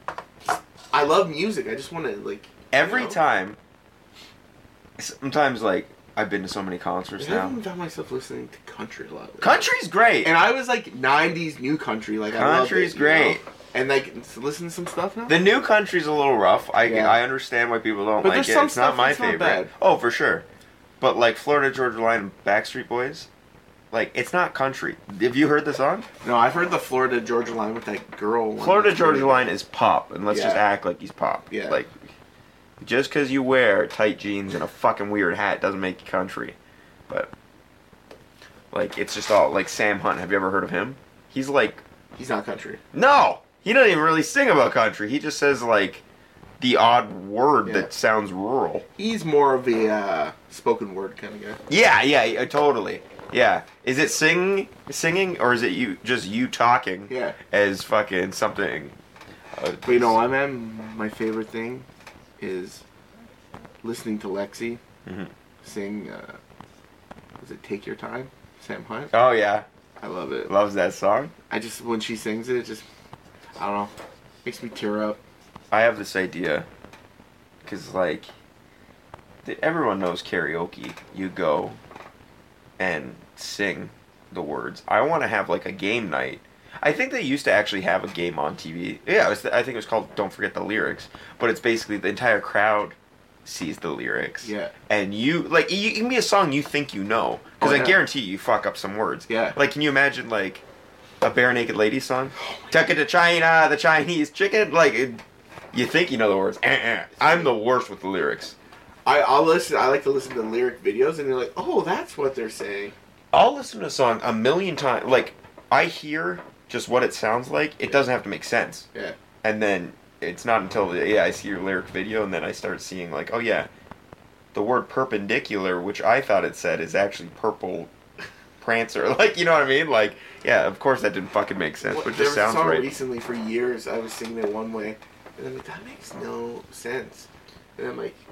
I love music. I just want to, like... Every you know? time, sometimes, like, I've been to so many concerts I now. haven't found myself listening to country a lot lately. Country's great. And I was, like, nineties new country. Like, I loved Country's it, great. You know? And, like, listen to some stuff now? The new country's a little rough. I Yeah. I understand why people don't But like there's it. some It's not stuff my that's not favorite. bad. Oh, for sure. But like Florida Georgia Line and Backstreet Boys, like it's not country. Have you heard the song? No, I've heard the Florida Georgia Line with that girl. One Florida that's Georgia really- Line is pop, and let's just Yeah. act like he's pop. Yeah. Like just because you wear tight jeans and a fucking weird hat doesn't make you country. But like it's just all like Sam Hunt. Have you ever heard of him? He's like He's not country. no. He doesn't even really sing about country. He just says like the odd word Yeah. that sounds rural. He's more of a uh, spoken word kind of guy. Yeah, yeah, yeah, totally. Yeah. Is it sing singing or is it you just you talking? Yeah. As fucking something. Uh, But you know what, man? My favorite thing is listening to Lexi Mhm. sing. Uh, is it "Take Your Time"? Sam Hunt. Oh yeah, I love it. loves that song. I just when she sings it, it just I don't know, makes me tear up. I have this idea, cause like, th- everyone knows karaoke. You go and sing the words. I want to have like a game night. I think they used to actually have a game on T V. Yeah, it was I think it was called "Don't Forget the Lyrics," but it's basically the entire crowd sees the lyrics. Yeah. And you like you it can be a song you think you know, because Oh, I yeah. guarantee you fuck up some words. Yeah. Like, can you imagine like a Bare Naked Ladies song? Tuck it to China, the Chinese chicken. Like, it, you think you know the words. Eh-eh. I'm the worst with the lyrics. I I'll listen. I like to listen to lyric videos, and you're like, oh, that's what they're saying. I'll listen to a song a million times. Like, I hear just what it sounds like. It doesn't have to make sense. Yeah. And then it's not until, yeah, I see your lyric video, and then I start seeing, like, oh, yeah, the word perpendicular, which I thought it said, is actually purple prancer. Like, you know what I mean? Like, yeah, of course that didn't fucking make sense, Well, but it there just was a sounds song right. recently for years. I was singing it one way, and I'm like, that makes no sense. And I'm like,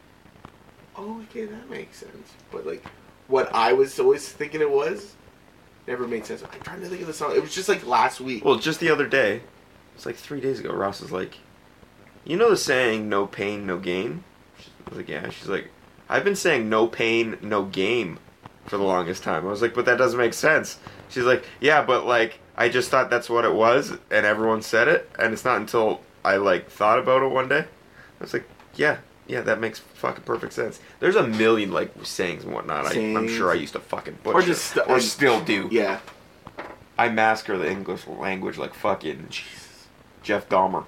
oh, okay, that makes sense. But like, what I was always thinking it was, never made sense. I'm trying to think of the song. It was just like last week. Well, just the other day, it's like three days ago, Ross was like, you know the saying, no pain, no gain? I was like, yeah. She's like, I've been saying no pain, no game for the longest time. I was like, but that doesn't make sense. She's like, yeah, but like, I just thought that's what it was, and everyone said it, and it's not until I like thought about it one day. I was like, yeah, yeah, that makes fucking perfect sense. There's a million like sayings and whatnot. I, I'm Sayings. sure I used to fucking butcher, Or just st- or and- still do. yeah. I massacre the English language like fucking Jeff Dahmer.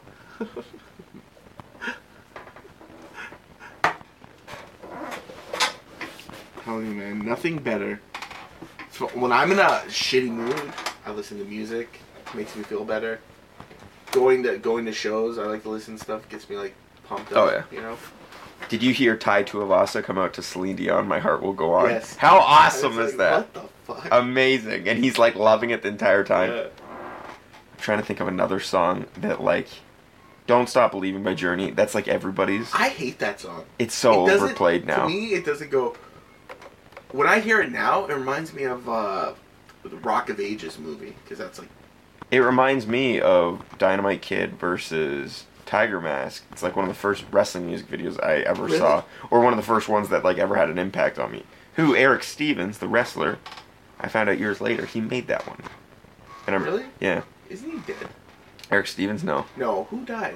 Telling you, man, nothing better. So when I'm in a shitty mood, I listen to music. Makes me feel better. Going to going to shows, I like to listen to stuff. Gets me like pumped up. Oh, yeah. You know. Did you hear Tai Tuivasa come out to Celine Dion, My Heart Will Go On? Yes. How I awesome was is like, that? What the fuck? Amazing. And he's like loving it the entire time. Yeah. I'm trying to think of another song that like Don't Stop Believing by Journey. That's like everybody's. I hate that song. It's so It doesn't- overplayed now. To me, it doesn't go. When I hear it now, it reminds me of uh, the Rock of Ages movie because that's like It reminds me of Dynamite Kid versus Tiger Mask. It's like one of the first wrestling music videos I ever Really? saw, or one of the first ones that like ever had an impact on me. Who Eric Stevens, the wrestler, I found out years later he made that one. And I'm Really? yeah. isn't he dead? Eric Stevens, no, No, who died?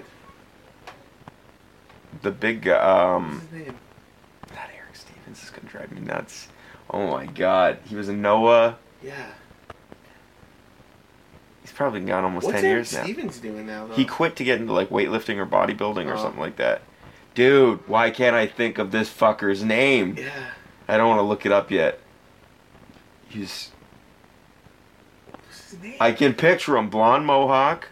the big guy, um, What's his name? not Eric Stevens. This is gonna drive me nuts. Oh my god, he was in Noah. Yeah. He's probably been gone almost What's ten Eric years now. Stevens doing now? Though? He quit to get into like weightlifting or bodybuilding or Oh. something like that. Dude, why can't I think of this fucker's name? Yeah. I don't want to look it up yet. He's... What's his name? I can picture him. Blonde mohawk.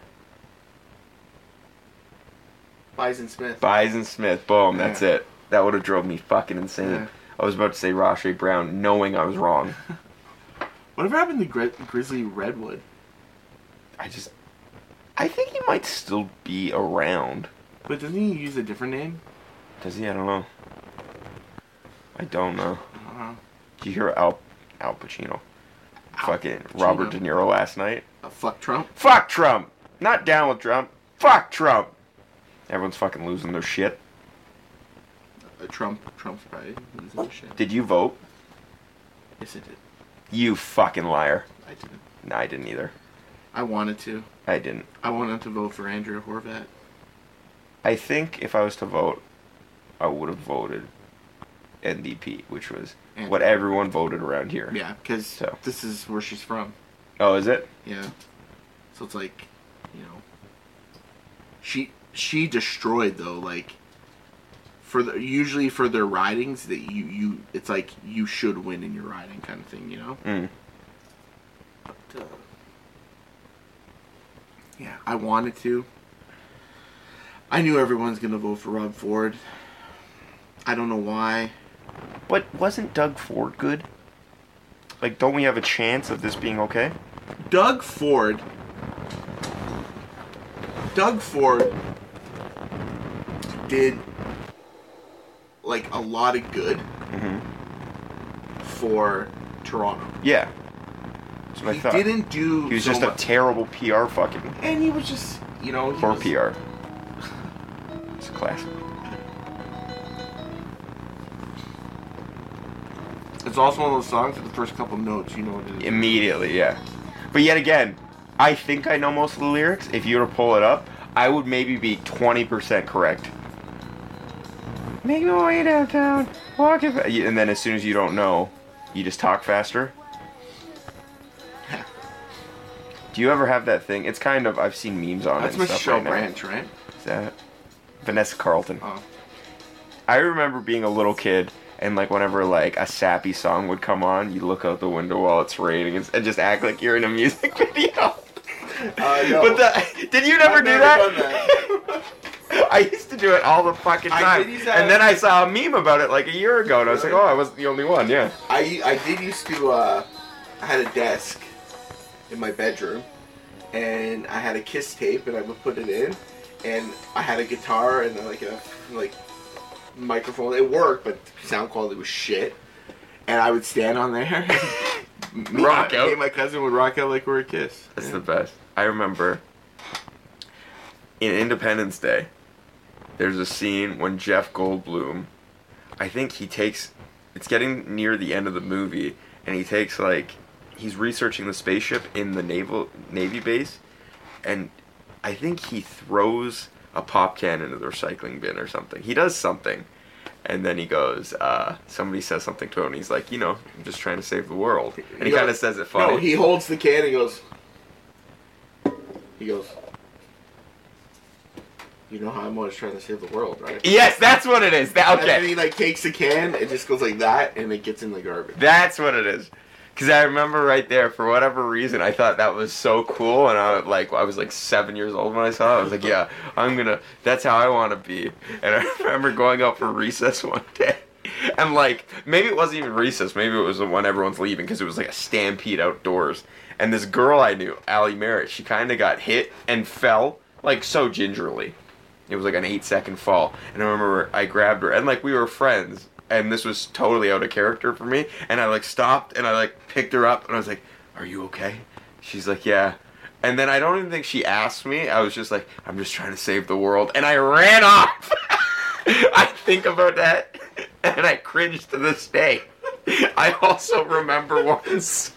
Bison Smith. Bison Smith. Boom, that's Yeah. it. That would have drove me fucking insane. Yeah. I was about to say Rashay Brown, knowing I was wrong. Whatever happened to Gri- Grizzly Redwood? I just... I think he might still be around. But doesn't he use a different name? Does he? I don't know. I don't know. I don't know. Did you hear Al, Al Pacino? Al Fucking Pacino. Robert De Niro last night? Uh, fuck Trump? Fuck Trump! Not down with Trump. Fuck Trump! Everyone's fucking losing their shit. Uh, Trump. Trump's probably losing his shit. Did you vote? Yes, I did. You fucking liar. I didn't. No, I didn't either. I wanted to. I didn't. I wanted to vote for Andrew Horvat. I think if I was to vote, I would have voted N D P, which was And- what everyone voted around here. Yeah, because So. this is where she's from. Oh, is it? Yeah. So it's like, you know, she she destroyed though. Like for the usually for their ridings that you you it's like you should win in your riding kind of thing, you know. Mm. But, uh, yeah, I wanted to. I knew everyone's gonna vote for Rob Ford. I don't know why. But wasn't Doug Ford good? Like, don't we have a chance of this being okay? Doug Ford. Doug Ford did like a lot of good Mm-hmm. for Toronto. Yeah. That's what I He thought. didn't do. He was so just a much. terrible P R fucking... and he was just, you know, he For was- P R. It's a classic. It's also one of those songs that the first couple notes, you know what it is. Immediately, yeah. But yet again, I think I know most of the lyrics. If you were to pull it up, I would maybe be twenty percent correct. Make my way downtown, walking fa-" And then as soon as you don't know, you just talk faster. Do you ever have that thing? It's kind of, I've seen memes on That's it and stuff Michelle right now. Branch, right? Is that Vanessa Carlton? Oh. I remember being a little kid and like whenever like a sappy song would come on, you look out the window while it's raining and, and just act like you're in a music video. Uh, no. But the, did you never I've do never that? done that. I used to do it all the fucking I time. did use that. And then I saw a meme about it like a year ago and I was like, Really? oh, I wasn't the only one, yeah. I, I did used to, uh, I had a desk in my bedroom, and I had a Kiss tape, and I would put it in, and I had a guitar and like a, like, microphone. It worked, but sound quality was shit. And I would stand on there. me, Rock me out. and my cousin would rock out like we were a Kiss. That's Yeah. the best. I remember in Independence Day, there's a scene when Jeff Goldblum, I think he takes, it's getting near the end of the movie, and he takes like, he's researching the spaceship in the naval Navy base, and I think he throws a pop can into the recycling bin or something. He does something. And then he goes, uh, somebody says something to him, and he's like, you know, I'm just trying to save the world. And he goes- kind of says it funny. No, he holds the can and goes, he goes, you know how I'm always trying to save the world, right? Yes, that's what it is. That, And then okay, he like takes the can, it just goes like that, and it gets in the garbage. that's what it is. Because I remember right there, for whatever reason, I thought that was so cool, and I like I was like seven years old when I saw it. I was like, yeah, I'm gonna. That's how I want to be. And I remember going out for recess one day, and like maybe it wasn't even recess, maybe it was when everyone's leaving because it was like a stampede outdoors. And this girl I knew, Allie Merritt, she kind of got hit and fell like so gingerly. It was like an eight second fall, and I remember I grabbed her, and like we were friends. And this was totally out of character for me. And I like stopped and I like picked her up and I was like, are you okay? She's like, yeah. And then I don't even think she asked me. I was just like, I'm just trying to save the world. And I ran off. I think about that and I cringe to this day. I also remember once.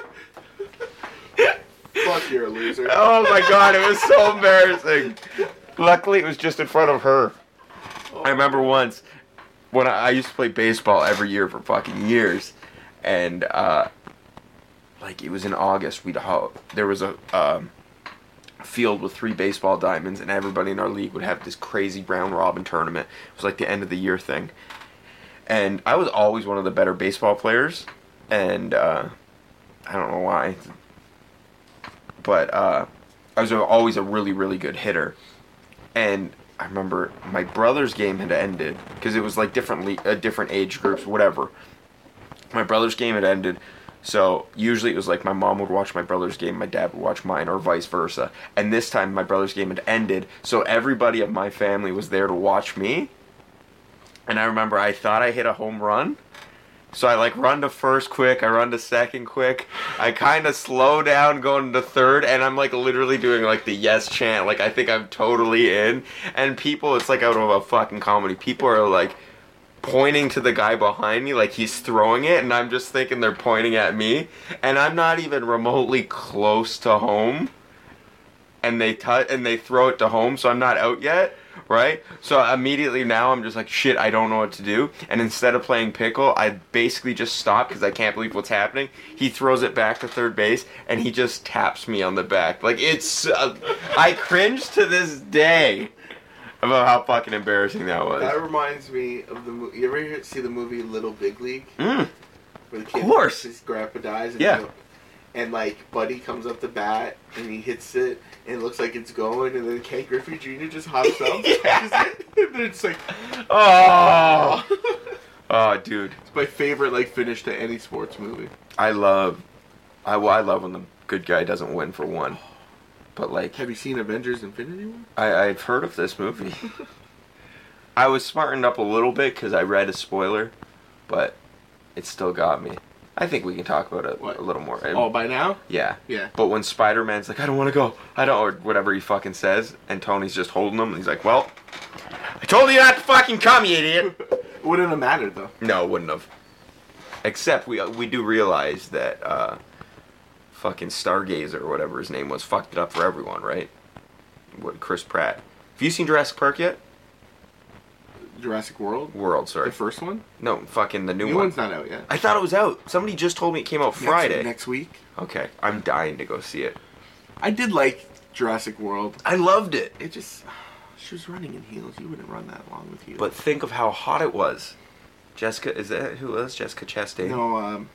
Fuck, you're a loser. Oh my god, it was so embarrassing. Luckily, it was just in front of her. I remember once. When I, I used to play baseball every year for fucking years, and uh, like it was in August, we'd ho- there was a um, field with three baseball diamonds, and everybody in our league would have this crazy round robin tournament. It was like the end of the year thing. And I was always one of the better baseball players, and uh, I don't know why, but uh, I was always a really, really good hitter. And I remember my brother's game had ended, because it was like different le- uh, different age groups, whatever. My brother's game had ended, so usually it was like my mom would watch my brother's game, my dad would watch mine, or vice versa. And this time my brother's game had ended, so everybody of my family was there to watch me. And I remember I thought I hit a home run, so I like run to first quick, I run to second quick, I kind of slow down going to third, and I'm like literally doing like the yes chant, like I think I'm totally in. And people, it's like out of a fucking comedy, people are like pointing to the guy behind me like he's throwing it, and I'm just thinking they're pointing at me, and I'm not even remotely close to home, and they tut and they throw it to home, so I'm not out yet, right? So immediately now I'm just like, shit, I don't know what to do. And instead of playing pickle, I basically just stop because I can't believe what's happening. He throws it back to third base, and he just taps me on the back. Like, it's uh, I cringe to this day about how fucking embarrassing that was. That reminds me of the movie. You ever hear, see the movie Little Big League? Mm. Where the kid, Of course. his grandpa dies. And Yeah. he- And like Buddy comes up the bat and he hits it and it looks like it's going, and then Ken Griffey Junior just hops up. Yeah. And then it's like, Oh, oh, dude, it's my favorite like finish to any sports movie. I love, I, well, I love when the good guy doesn't win for one. But like, Have you seen Avengers Infinity War? I, I've heard of this movie. I was smartened up a little bit because I read a spoiler, but it still got me. I think we can talk about it What? a little more. Oh, by now? Yeah. Yeah. But when Spider-Man's like, I don't want to go, I don't, or whatever he fucking says, and Tony's just holding him, and he's like, well, I told you not to fucking come, you idiot. It wouldn't have mattered though. No, it wouldn't have. Except we we do realize that uh, fucking Stargazer or whatever his name was fucked it up for everyone, right? What, Chris Pratt. Have you seen Jurassic Park yet? Jurassic World? World, sorry. The first one? No, fucking the new, New one. one's not out yet. I thought it was out. Somebody just told me it came out Next- Friday. Next week. Okay, I'm dying to go see it. I did like Jurassic World. I loved it. It just... She was running in heels. You wouldn't run that long with heels. But think of how hot it was. Jessica, is that who it was? Jessica Chastain? No, um...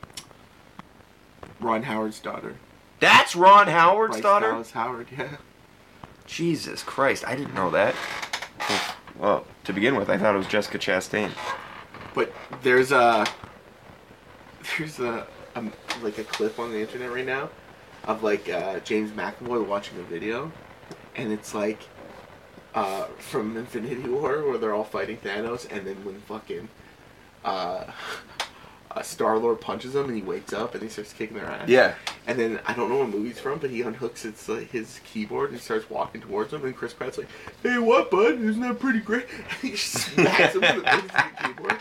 Ron Howard's daughter. That's Ron Howard's Bryce daughter? Dallas Howard, yeah. Jesus Christ, I didn't know that. Well, to begin with, I thought it was Jessica Chastain. But there's a... There's a... a like a clip on the internet right now of like uh, James McAvoy watching a video, and it's like uh, from Infinity War where they're all fighting Thanos, and then when fucking uh, uh, Star-Lord punches him and he wakes up and he starts kicking their ass. Yeah. And then I don't know what movie it's from, but he unhooks its like, his keyboard and he starts walking towards him, and Chris Pratt's like, "Hey, what, bud? Isn't that pretty great?" And he just smacks him with the face of the keyboard.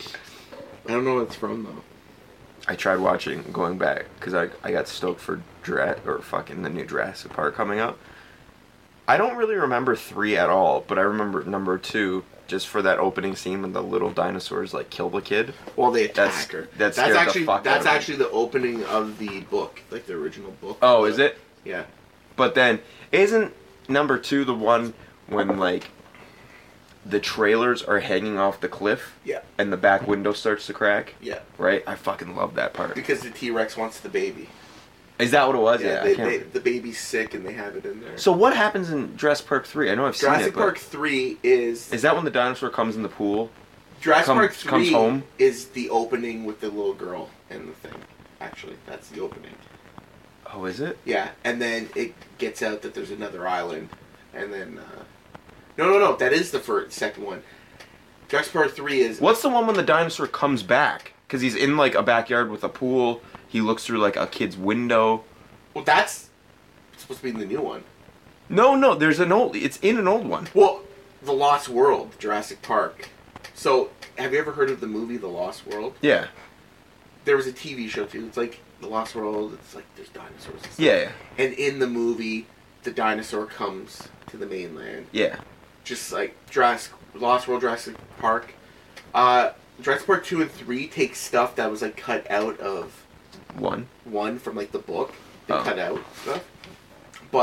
I don't know what it's from though. I tried watching, going back, because I, I got stoked for Jurassic, or fucking the new Jurassic Park coming up. I don't really remember three at all, but I remember number two, just for that opening scene when the little dinosaurs, like, kill the kid. Well, they attack That's- her. that that's scared the actually fuck out that's of me. actually the opening of the book, like the original book. Oh, is it? Yeah. But then, isn't number two the one when, like, the trailers are hanging off the cliff? Yeah. And the back window starts to crack? Yeah. Right? I fucking love that part. Because the T-Rex wants the baby. Is that what it was? Yeah. I they, can't- they, the baby's sick and they have it in there. So what happens in Jurassic Park three? I know I've seen Jurassic it, but Park three is is that when the dinosaur comes in the pool? Jurassic come- Park comes three home? is the opening with the little girl and the thing. Actually, that's the opening. Oh, is it? Yeah, and then it gets out that there's another island, and then uh, no, no, no, that is the first second one. Jurassic Park three is What's the one when the dinosaur comes back? Because he's in like a backyard with a pool. He looks through like a kid's window. well, that's supposed to be the new one. No, no, there's an old. It's in an old one. Well, The Lost World, Jurassic Park. So, have you ever heard of the movie The Lost World? Yeah. There was a T V show too. It's like The Lost World. It's like there's dinosaurs and stuff. Yeah, yeah. And in the movie, the dinosaur comes to the mainland. Yeah. Just like Jurassic, Lost World, Jurassic Park. Uh, Jurassic Park two and three take stuff that was like cut out of One. one from like the book. They Oh. cut out stuff. But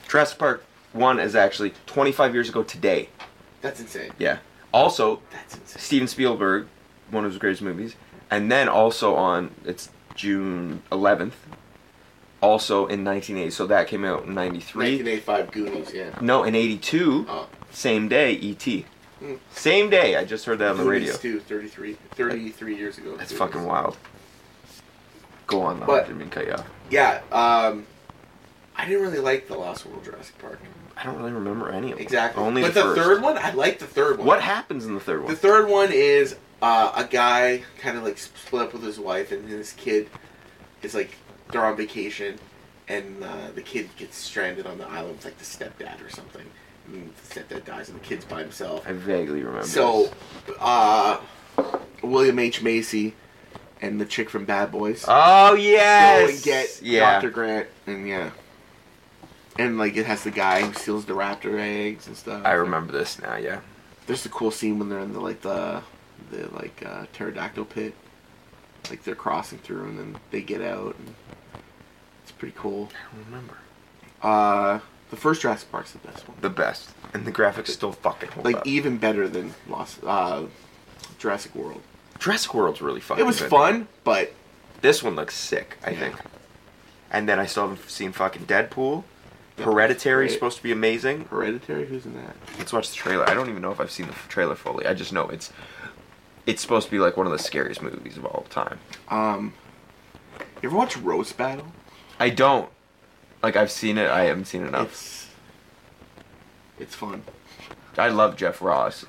Jurassic Park one is actually twenty-five years ago today. That's insane. Yeah. Also, That's insane. Steven Spielberg, one of his greatest movies, and then also on it's June eleventh, also in nineteen eighty. So that came out in ninety-three. nineteen eighty-five Goonies, yeah. No, in eighty-two, Oh. same day, E T Mm. Same day. I just heard that on the radio. Goonies too, thirty-three, thirty-three years ago. That's Goonies. fucking wild. Go on, though. But- I didn't mean to cut you off. Yeah, um, I didn't really like the Lost World Jurassic Park. I don't really remember any of them. Exactly. Only but the, the, first. third one, I like the third one. What happens in the third one? The third one is uh, a guy kind of like split up with his wife, and his kid is like they're on vacation, and uh, the kid gets stranded on the island with like the stepdad or something. And the stepdad dies, and the kid's by himself. I vaguely remember. So, this. uh, William H. Macy and the chick from Bad Boys Oh yes. go and get yeah. Doctor Grant, and yeah, and like it has the guy who steals the raptor eggs and stuff. I remember this now. Yeah. There's the cool scene when they're in the like the the like uh, pterodactyl pit, like they're crossing through, and then they get out, and it's pretty cool. I don't remember. Uh, the first Jurassic Park's the best one. The best, and the graphics still fucking hold Like up. even better than Lost uh, Jurassic World. Jurassic World's really fucking. It was good. fun, but This one looks sick. I Yeah. think. And then I still haven't seen fucking Deadpool. Yeah, Hereditary is great. supposed to be amazing. Hereditary, who's in that? Let's watch the trailer. I don't even know if I've seen the f- trailer fully. I just know it's it's supposed to be like one of the scariest movies of all time. Um, you ever watch Roast Battle? I don't. Like I've seen it. I haven't seen enough. It's it's fun. I love Jeff Ross.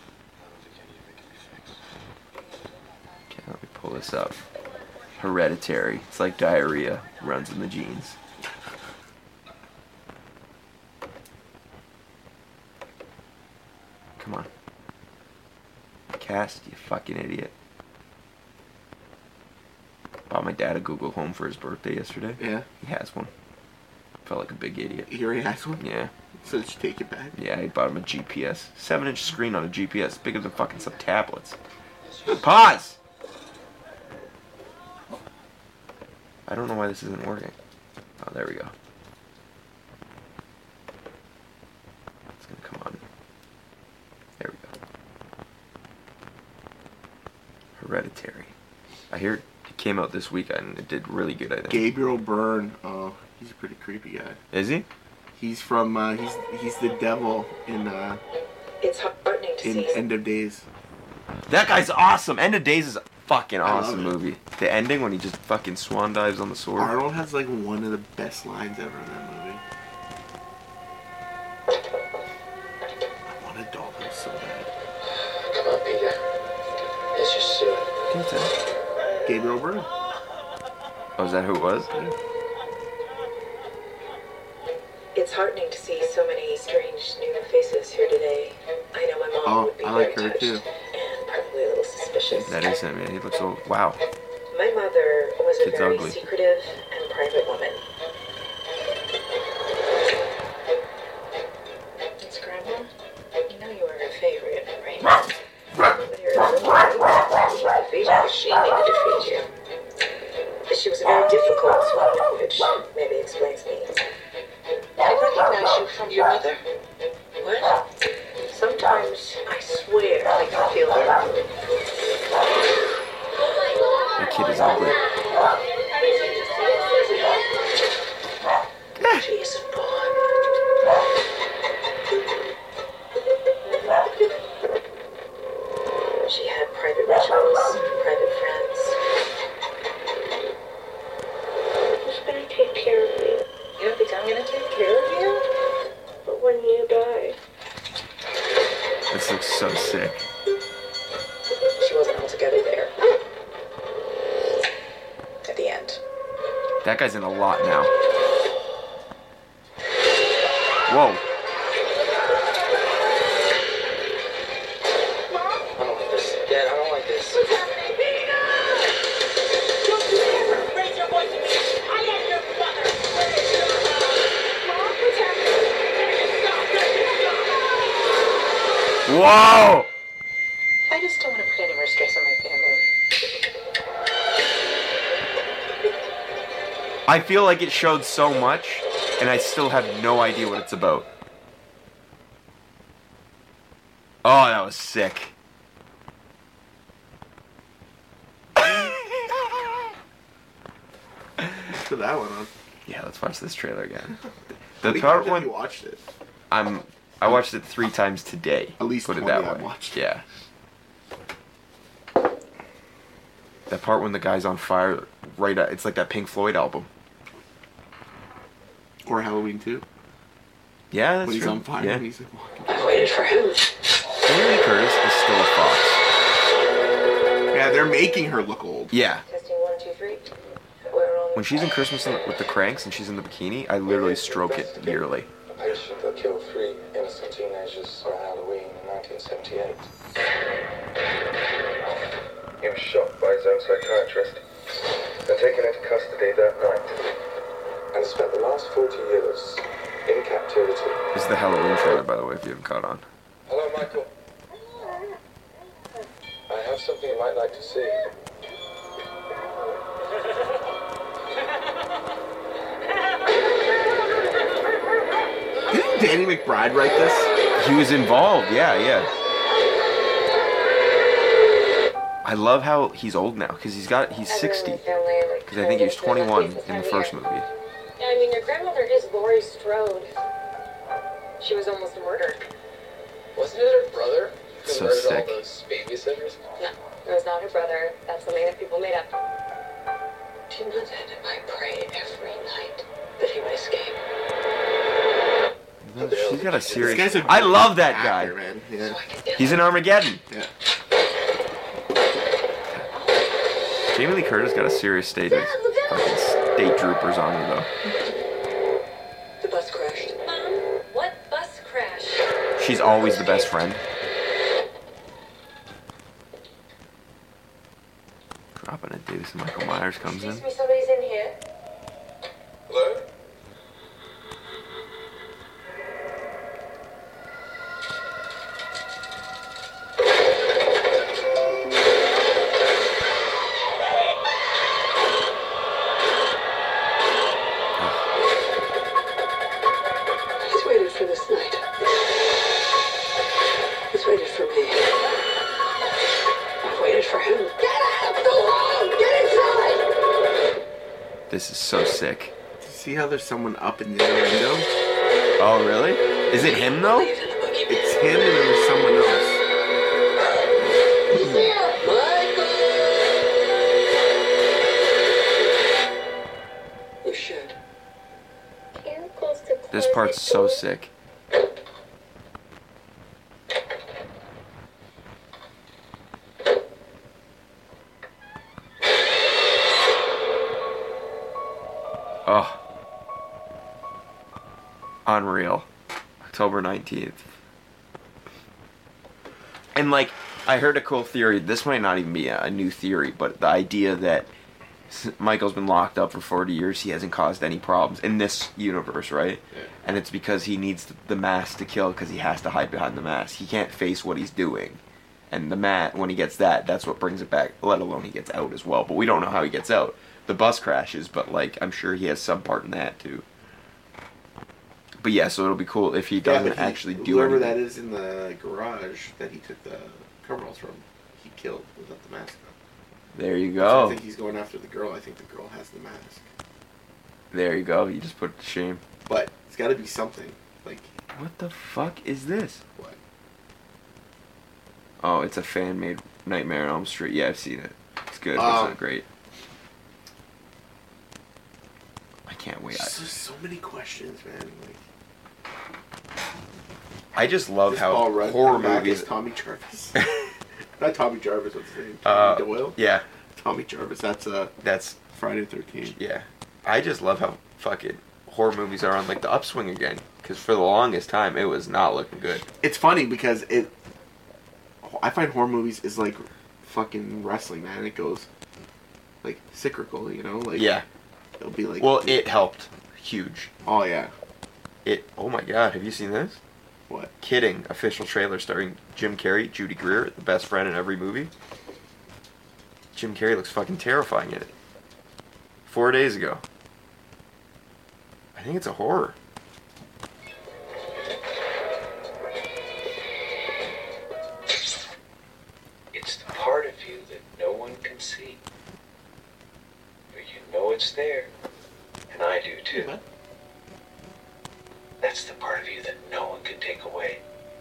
Okay, let me pull this up. Hereditary. It's like diarrhea. Runs in the genes. Come on. Cast, you fucking idiot. Bought my dad a Google Home for his birthday yesterday. Yeah, He has one. Felt like a big idiot. he already has one. Yeah. So did you take it back? Yeah, I bought him a G P S. seven inch screen on a G P S. Bigger than fucking some tablets. Pause! I don't know why this isn't working. Oh, there we go. It's gonna come on. There we go. Hereditary. I hear it came out this weekend and it did really good, I think. Gabriel Byrne. Oh, he's a pretty creepy guy. Is he? He's from. Uh, he's he's the devil in uh, It's heartening to in see. End of Days. That guy's awesome! End of Days is a fucking I love awesome it. movie. The ending when he just fucking swan dives on the sword. Arnold has like one of the best lines ever in that movie. I want a dollhouse so bad. Come on, Peter. It's your suit. Can you tell? Gabriel Byrne. Oh, is that who it was? It's heartening to see so many strange new faces here today. I know my mom Oh, would be I very like her, touched too. and probably a little suspicious. That is him, yeah. He looks old. Wow. My mother was a Kid's very ugly. secretive and private woman. It's Grandma. You know you were her favorite, right? With your little feed you because she needed to feed you. But she was a very difficult woman, which maybe explains me. I recognize you from your mother. What? Sometimes I swear I can feel her. That kid is ugly. She isn't born. She had private rituals, private friends. Who's gonna take care of me? You don't think I'm gonna take care of you? But when you die, This looks so sick. She wasn't altogether there. At the end. That guy's in a lot now. Whoa. I don't like this. Dad, I don't like this. raise your voice at me. I am your mother. Where is your mom? What's happening? Whoa! I just don't want to put any more stress on my family. I feel like it showed so much and I still have no idea what it's about. Oh, that was sick. Put that one on. Yeah, let's watch this trailer again. How The many part times have when you watched it? I'm, I watched it three times today. At least put it twenty that I've way. watched. Yeah. That part when the guy's on fire, right? At, it's like that Pink Floyd album. Or Halloween two. Yeah, that's When he's true. on fire Yeah. and he's like walking. I waited for him. Jamie Lee Curtis is still a fox. Yeah, they're making her look old. Yeah. Testing one, two, three. We're on. When she's in Christmas in- with the Cranks and she's in the bikini, I literally stroke it yearly. A patient that killed three innocent teenagers on Halloween in nineteen seventy-eight. He was shot by his own psychiatrist and taken into custody that night. And spent the last forty years in captivity. This is the Halloween trailer, by the way, if you haven't caught on. Hello, Michael. I have something you might like to see. Didn't Danny McBride write this? He was involved, yeah, yeah. I love how he's old now, because he's got, he's sixty. Because I think he was twenty-one in the first movie. Yeah, I mean, your grandmother is Laurie Strode. She was almost murdered. Wasn't it her brother who So murdered sick. all those babysitters? No, it was not her brother. That's something that people made up. Do you know that I pray every night that he would escape? She's got a This serious... guy's a I love that actor, guy. man. Yeah. So I can get He's in Armageddon. Yeah. Jamie Lee Curtis got a serious state of fucking state troopers on her, though. The bus crashed. Mom, what bus crash? She's always the best friend. Dropping it, dude. So Michael Myers comes in. Excuse me, somebody's in here. Hello? He's waited for this night. He's waited for me. I've waited for him. Get out! Go on! Get inside! This is so sick. See how there's someone up in the other window? Oh, really? Is it him, though? Leave in the boogie. It's him and then there's someone else. He's there! Michael! You should. This part's so sick. Oh. Unreal. October nineteenth. And, like, I heard a cool theory. This might not even be a, a new theory, but the idea that s- Michael's been locked up for forty years, he hasn't caused any problems in this universe, right? Yeah. And it's because he needs the mask to kill because he has to hide behind the mask. He can't face what he's doing. And the mat, when he gets that, that's what brings it back, let alone he gets out as well. But we don't know how he gets out. The bus crashes, but, like, I'm sure he has some part in that, too. But yeah, so it'll be cool if he doesn't but he- actually do whoever anything. that is in the garage that he took the coveralls from, he killed without the mask on. There you So go. I think he's going after the girl. I think the girl has the mask. There you go. You just put it to shame. But it's got to be something. Like, What the fuck is this? what? Oh, it's a fan-made Nightmare on Elm Street. Yeah, I've seen it. It's good. Um, it's not great. I can't wait. There's I, just so many questions, man. Like, I just love this how Paul Rudd horror come back movies. as Tommy Jarvis. Not Tommy Jarvis. What's his name? Uh, Tommy Doyle. Yeah, Tommy Jarvis. That's uh that's Friday the thirteenth. yeah. I just love how fucking horror movies are on like the upswing again. Because for the longest time, it was not looking good. It's funny because it. I find horror movies is like fucking wrestling, man. It goes like cyclical, you know. Like Yeah. it'll be like. Well, it helped huge. Oh yeah. It. Oh my god, have you seen this? What? Kidding. Official trailer starring Jim Carrey, Judy Greer, the best friend in every movie. Jim Carrey looks fucking terrifying in it. Four days ago. I think it's a horror. It's the part of you that no one can see. But you know it's there. And I do too. What? That's the part of you that no one can take away.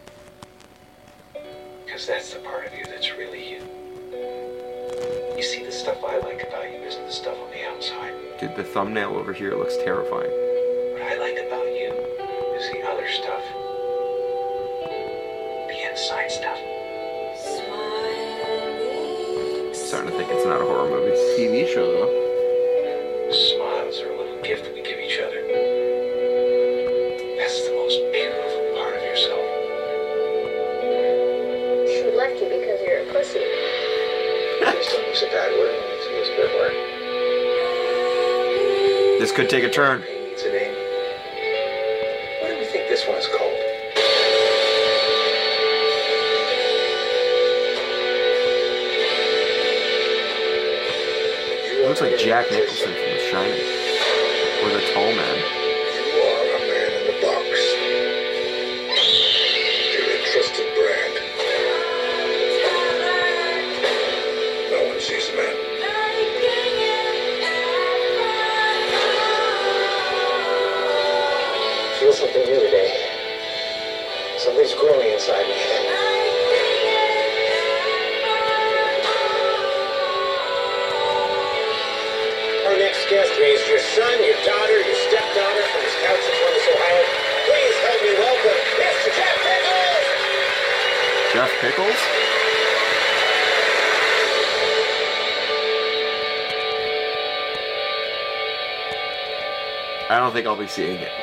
Because that's the part of you that's really you. You see, the stuff I like about you isn't the stuff on the outside. Dude, the thumbnail over here looks terrifying. What I like about you is the other stuff. The inside stuff. Starting to think it's not a horror movie. T V show though. Smiles are a little gift we give each other. That's the most beautiful part of yourself. She left you because you're a pussy. Please don't use a bad word. It's a good word. This could take a turn. Pain needs a name. What do we think this one is called? It looks like Jack Nicholson from The Shining. Or The Tall Man. You are a man in the box. You're a trusted brand. No one sees a man. Feel something new today. Something's growing inside me. Our next guest raised your son, your daughter, your stepdaughter from his couch in Columbus, Ohio. Please help me welcome Mister Jeff Pickles! Jeff Pickles? I don't think I'll be seeing it.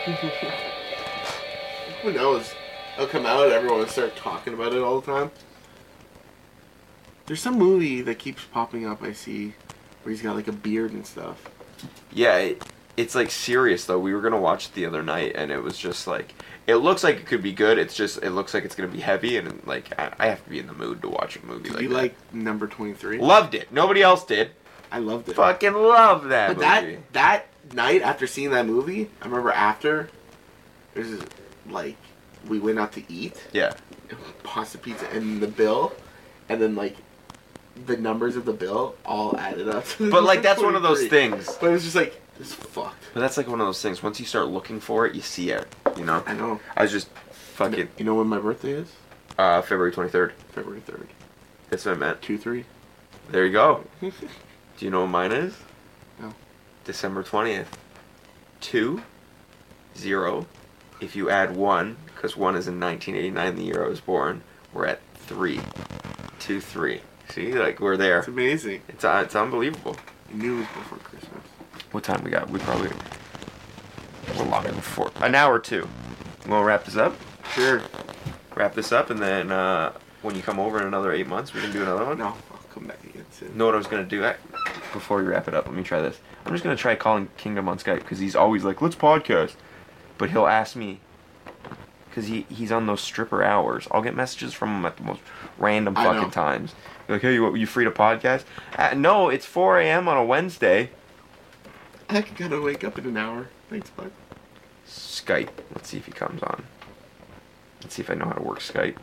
Who knows? It'll come out, everyone will start talking about it all the time. There's some movie that keeps popping up, I see, where he's got like a beard and stuff. Yeah, it, it's like serious though. We were gonna watch it the other night, and it was just like, it looks like it could be good. It's just, it looks like it's gonna be heavy, and like I, I have to be in the mood to watch a movie Did like you that. like number twenty-three? Loved it. Nobody else did. I loved it. Fucking love that But movie. that that night after seeing that movie, I remember after, there's like we went out to eat, Yeah. pasta pizza, and the bill, and then like the numbers of the bill all added up. to But like that's one of those twenty-three. things. But it was just like this is fucked. But that's like one of those things. Once you start looking for it, you see it. You know. I know. I was just fucking You know when my birthday is? uh, February twenty-third. February third. That's what I meant. Two three. There you go. Do you know what mine is? No. December twentieth. Two, zero. If you add one, because one is in nineteen eighty-nine, the year I was born, we're at three. Two, three. See, like we're there. It's amazing. It's uh, it's unbelievable. I knew it was before Christmas. What time we got? We probably we're longer than four. An hour or two. We'll wrap this up. Sure. Wrap this up, and then uh, when you come over in another eight months, we can do another one. No, I'll come back again soon. Know what I was gonna do? I, before we wrap it up, let me try this. I'm just gonna try calling Kingdom on Skype because he's always like, "Let's podcast," but he'll ask me because he he's on those stripper hours. I'll get messages from him at the most random I fucking know. times. Like, "Hey, you you free to podcast?" Uh, no, it's four a.m. on a Wednesday. I gotta wake up in an hour. Thanks, bud. Skype. Let's see if he comes on. Let's see if I know how to work Skype.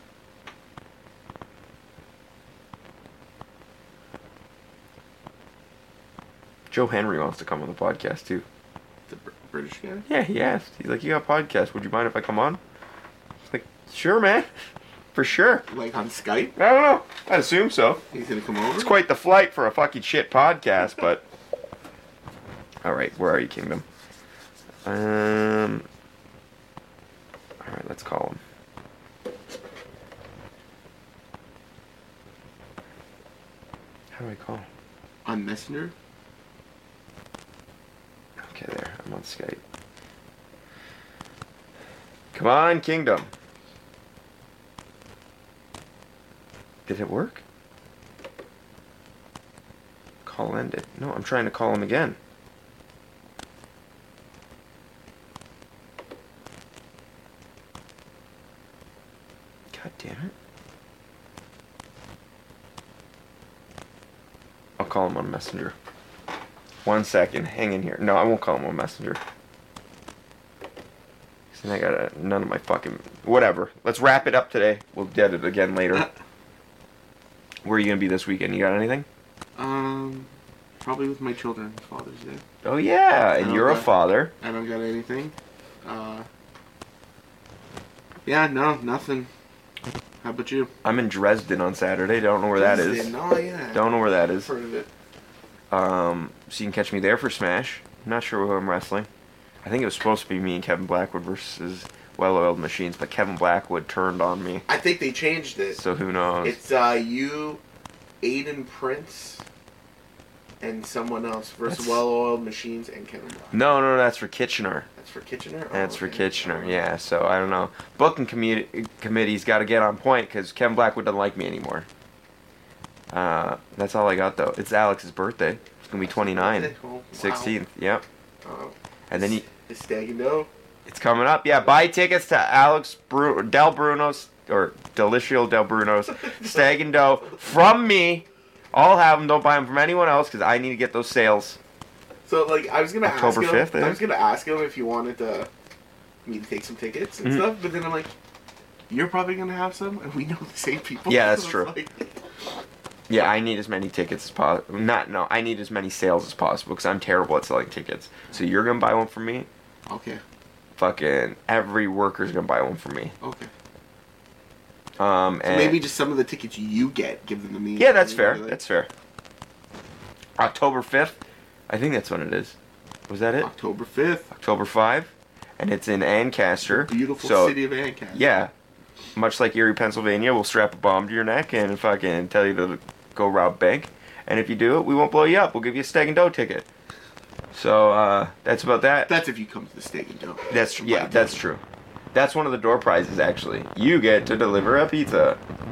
Joe Henry wants to come on the podcast too. The Br- British guy? Yeah, he asked. He's like, "You got a podcast? Would you mind if I come on?" I was like, "Sure, man, for sure." Like on Skype? I don't know. I'd assume so. He's gonna come over? It's quite the flight for a fucking shit podcast, but. All right, where are you, Kingdom? Um. All right, let's call him. How do I call? On Messenger? Okay, there. I'm on Skype. Come on, Kingdom. Did it work? Call ended. No, I'm trying to call him again. God damn it. I'll call him on Messenger. One second, hang in here. No, I won't call him on Messenger. And I got a, none of my fucking... Whatever. Let's wrap it up today. We'll get it again later. Where are you going to be this weekend? You got anything? Um, probably with my children. Father's Day. Oh, yeah. And you're got, a father. I don't got anything. Uh, yeah, no, nothing. How about you? I'm in Dresden on Saturday. Don't know where that is. Dresden. Oh, yeah. Don't know where that is. Heard of it. Um, so you can catch me there for Smash. I'm not sure who I'm wrestling. I think it was supposed to be me and Kevin Blackwood versus Well-Oiled Machines, but Kevin Blackwood turned on me. I think they changed it. So who knows? It's uh, you, Aiden Prince, and someone else versus That's... Well-Oiled Machines and Kevin Blackwood. No, no, that's for Kitchener. That's for Kitchener? Oh, That's for okay. Kitchener, yeah. So I don't know. Booking commu- committee's got to get on point because Kevin Blackwood doesn't like me anymore. Uh, that's all I got though. It's Alex's birthday. It's gonna be twenty-nine, Oh, wow. sixteenth. Yep. Oh. And then you, It's Stag and Doe. it's coming up. Yeah, buy tickets to Alex Bru- Del Bruno's or Delicio Del Bruno's Stag and Doe from me. I'll have them. Don't buy them from anyone else because I need to get those sales. So, like, I was gonna October ask him. fifth, I I was gonna ask him if he wanted to me to take some tickets and Mhm. stuff, but then I'm like, you're probably gonna have some, and we know the same people. Yeah, that's So true. it's like- Yeah, I need as many tickets as possible. Not no, I need as many sales as possible because I'm terrible at selling tickets. So you're gonna buy one for me. Okay. Fucking every worker's gonna buy one for me. Okay. Um, So and maybe just some of the tickets you get, give them to me. yeah, that's You fair. know, like That's fair. October fifth, I think that's when it is. Was that it? October fifth. October fifth, and it's in Ancaster. Beautiful so, city of Ancaster. Yeah, much like Erie, Pennsylvania, we'll strap a bomb to your neck and fucking tell you to go rob bank. And if you do it, we won't blow you up. We'll give you a Stag and Doe ticket. So uh, that's about that. That's if you come to the Stag and Doe. That's yeah, that's true. That's one of the door prizes actually. You get to deliver a pizza.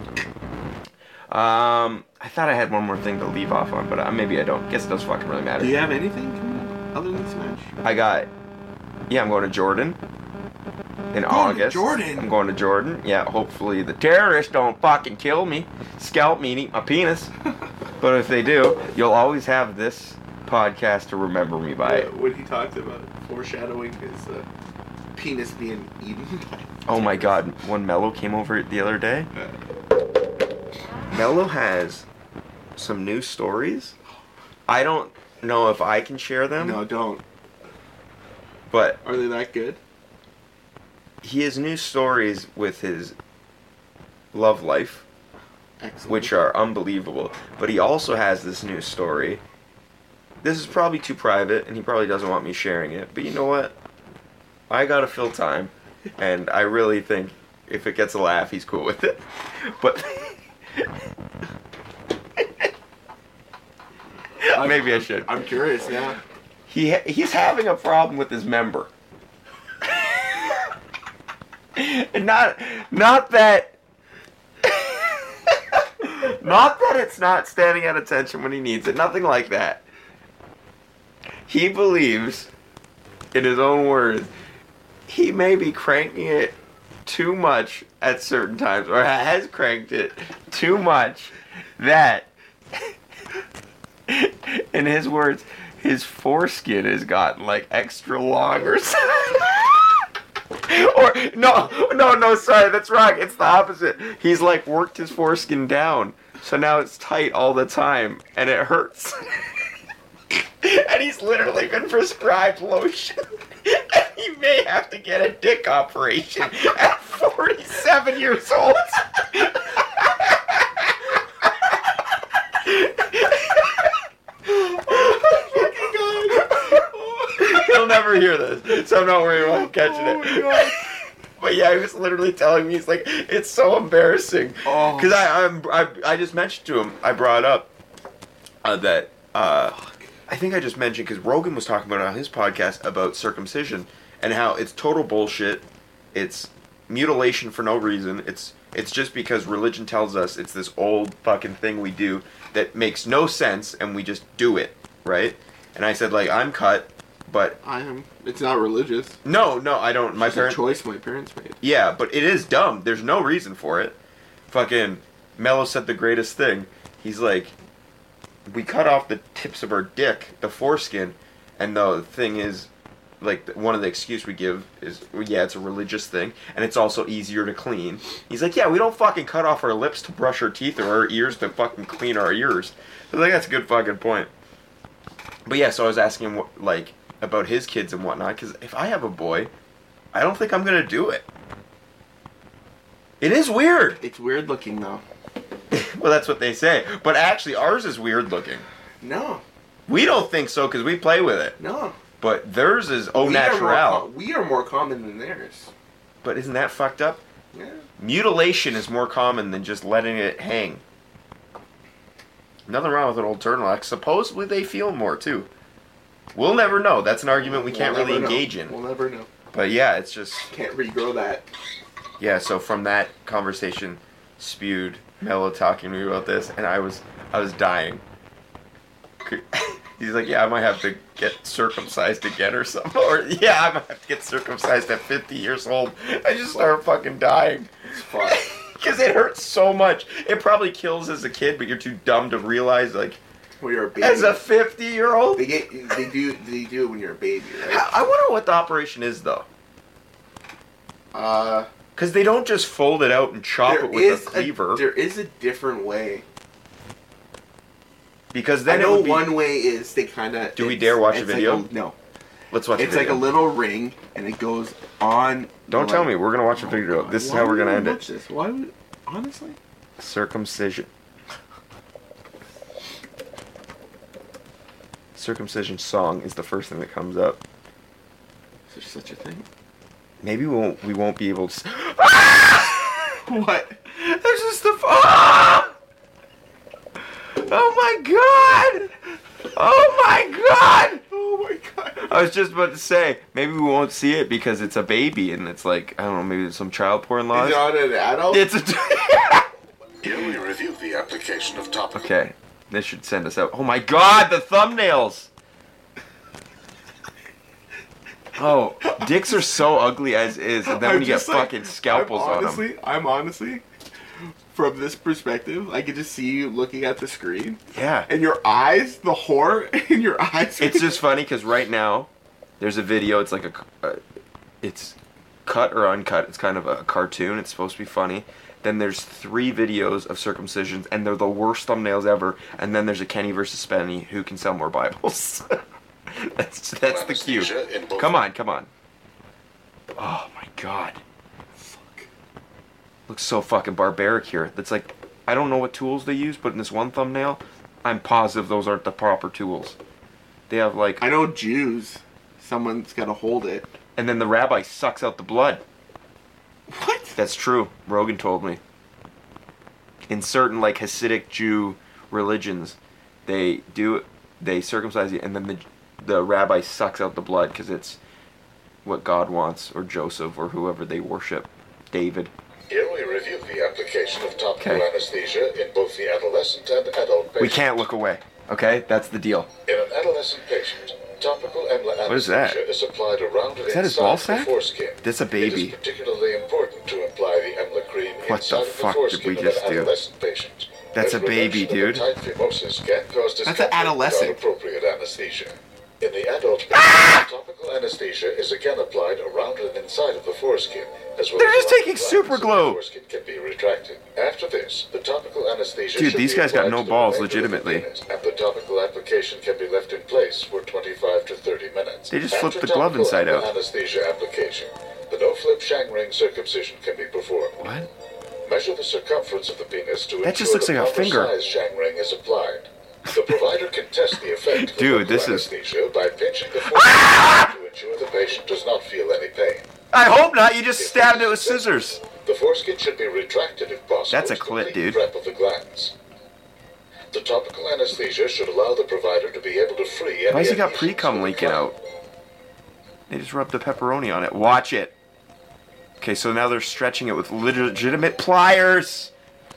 Um, I thought I had one more thing to leave off on, but uh, maybe I don't. Guess it doesn't fucking really matter. Do you have anything coming up other than Smash? I got. Yeah, I'm going to Jordan. In Going to August. Jordan? I'm going to Jordan. Yeah, hopefully the terrorists don't fucking kill me, scalp me, and eat my penis. But if they do, you'll always have this podcast to remember me by. Yeah, when he talked about foreshadowing his uh, penis being eaten by. Oh my god, when Mello came over the other day, Mello has some new stories. I don't know if I can share them. No, don't. But Are they that good? he has new stories with his love life, Excellent. which are unbelievable. But he also has this new story. This is probably too private, and he probably doesn't want me sharing it. But you know what? I gotta fill time, and I really think if it gets a laugh, he's cool with it. But maybe I should. I'm curious now. He ha- he's having a problem with his member. And not not that not that it's not standing at attention when he needs it. Nothing like that. He believes, in his own words, he may be cranking it too much at certain times, or has cranked it too much, that, in his words, his foreskin has gotten like extra long or something. Or no, no, no, sorry, that's wrong. It's the opposite. He's like worked his foreskin down, so now it's tight all the time, and it hurts. And he's literally been prescribed lotion. And he may have to get a dick operation at forty-seven years old. He'll never hear this, so don't worry about catching it. Oh but yeah, he was literally telling me, he's like, it's so embarrassing. Oh. Because I, I'm, I, I just mentioned to him, I brought up uh, that, uh, I think I just mentioned, because Rogan was talking about it on his podcast about circumcision, and how it's total bullshit, it's mutilation for no reason, it's it's just because religion tells us it's this old fucking thing we do that makes no sense, and we just do it, right? And I said, like, I'm cut, but... I am. It's not religious. No, no, I don't. My It's a parents... choice my parents made. Yeah, but it is dumb. There's no reason for it. Fucking Mello said the greatest thing. He's like, we cut off the tips of our dick, the foreskin, and the thing is, like one of the excuse we give is, well, yeah, it's a religious thing, and it's also easier to clean. He's like, yeah, we don't fucking cut off our lips to brush our teeth or our ears to fucking clean our ears. I think that's a good fucking point. But yeah, so I was asking him what, like about his kids and whatnot, because if I have a boy, I don't think I'm gonna do it. It is weird. It's weird looking though. Well, that's what they say. But actually, ours is weird looking. No. We don't think so because we play with it. No. But theirs is au we natural. Are com- we are more common than theirs. But isn't that fucked up? Yeah. Mutilation is more common than just letting it hang. Nothing wrong with an old turtleneck. Supposedly they feel more too. We'll never know. That's an argument we can't we'll really know. engage in. We'll never know. But yeah, it's just... Can't regrow that. Yeah, so from that conversation spewed Mello talking to me about this, and I was I was dying. He's like, yeah, I might have to get circumcised again or something. Or, yeah, I might have to get circumcised at fifty years old. I just started fucking dying. It's fun. Because it hurts so much. It probably kills as a kid, but you're too dumb to realize, like, when you're a baby. As a fifty-year-old? They get they do they do it when you're a baby, right? I wonder what the operation is, though. Uh... Because they don't just fold it out and chop it with a cleaver. A, there is a different way. Because then I know it would be... one way is they kind of... Do we dare watch a video? Like a, no. Let's watch it's a video. It's like a little ring, and it goes on... Don't tell like, me. We're going to watch a video. This is Why how we're going to would end watch it. This? Why would... Honestly? Circumcision. Circumcision song is the first thing that comes up. Is there such a thing? Maybe we won't, we won't be able to... What? There's just the... Oh! Oh my god! Oh my god! Oh my god. I was just about to say, maybe we won't see it because it's a baby and it's like, I don't know, maybe it's some child porn laws. Is it on an adult? It's a... Here we review the application of topical... Okay, this should send us out. Oh my god, the thumbnails! Oh, dicks are so ugly as is, and then when I'm you get just like- fucking scalpels I'm on them. honestly, I'm honestly, from this perspective, I could just see you looking at the screen, Yeah. and your eyes, the horror in your eyes. It's just funny because right now, there's a video, it's like a, uh, it's cut or uncut, it's kind of a cartoon, it's supposed to be funny. Then there's three videos of circumcisions, and they're the worst thumbnails ever. And then there's a Kenny versus Spenny, who can sell more Bibles. that's that's the cue. Come on, come on. Oh my god. Fuck. Looks so fucking barbaric here. That's like, I don't know what tools they use, but in this one thumbnail, I'm positive those aren't the proper tools. They have like... I know Jews. Someone's got to hold it. And then the rabbi sucks out the blood. What? That's true. Rogan told me. In certain like Hasidic Jew religions, they do they circumcise you, and then the the rabbi sucks out the blood because it's what God wants, or Joseph, or whoever they worship, David. Here we review the application of topical Okay. anesthesia in both the adolescent and adult patient. We can't look away. Okay, that's the deal. In an adolescent patient, topical emla What is that? anesthesia is applied around and Is that his inside ball the sack? foreskin. That's a It baby. is particularly important to apply the emla cream What the inside of fuck the did foreskin we of just an do? adolescent patient. That's a baby, Introduction of dude. a tight phimosis can cause That's an discomfort adolescent. without appropriate anesthesia. In the adult patient, Ah! topical anesthesia is again applied around and inside of the foreskin, as well They're as just around taking the super glands, so glue. the foreskin can be retracted. After this, the topical anesthesia Dude, should these be guys got applied no to the balls, remainder of the legitimately. penis, and the topical application can be left in place for twenty-five to thirty minutes. They just After flipped the glove topical inside out. anesthesia application, the no-flip Shang-ring circumcision can be performed. What? Measure the circumference of the penis to That ensure just looks the like a proper finger. size Shang-ring is applied. The provider can test the effect of Dude, the this is- anesthesia by pinching the foreskin to ensure the patient does not feel any pain. I hope not. You just stabbed it with scissors. The foreskin should be retracted if possible. That's a to clit, complete dude. Prep of the glands. The topical anesthesia should allow the provider to be able to free any Why has he got adhesions pre-cum to the leaking gland. out? They just rubbed the pepperoni on it. Watch it. Okay, so now they're stretching it with legitimate pliers.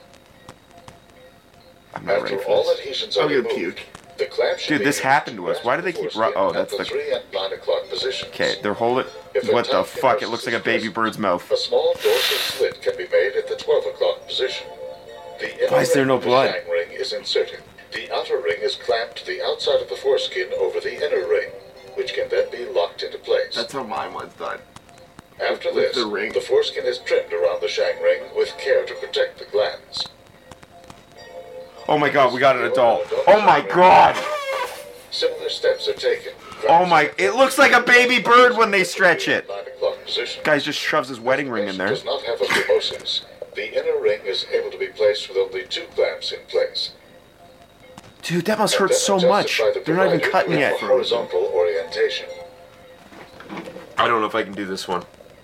I'm not ready After for all this. adhesions are I'm gonna removed, puke. the clamp should Dude, be this used happened to us. grasp Why do the they keep foreskin ru- oh, at that's the the- three and nine o'clock positions. Okay, they're holding... If a What the tight fuck? It phimosis looks like is a baby present, bird's mouth. A small dorsal slit can be made at the twelve o'clock position. The inner Why is there ring no of the blood? Shang ring is inserted. The outer ring is clamped to the outside of the foreskin over the inner ring, which can then be locked into place. place. That's how mine was done. After with this, the ring. the foreskin is trimmed around the shang ring with care to protect the glands. Oh my god, we got an adult. Oh my god. Similar steps are taken. Oh my, it looks like a baby bird when they stretch it. Nine o'clock position. Guy just shoves his wedding ring in there. Does not have a phimosis. The inner ring is able to be placed with only two clamps in place. Dude, that must And hurt then so adjusted much. by the They're not even provider cutting with yet. a horizontal orientation. I don't know if I can do this one.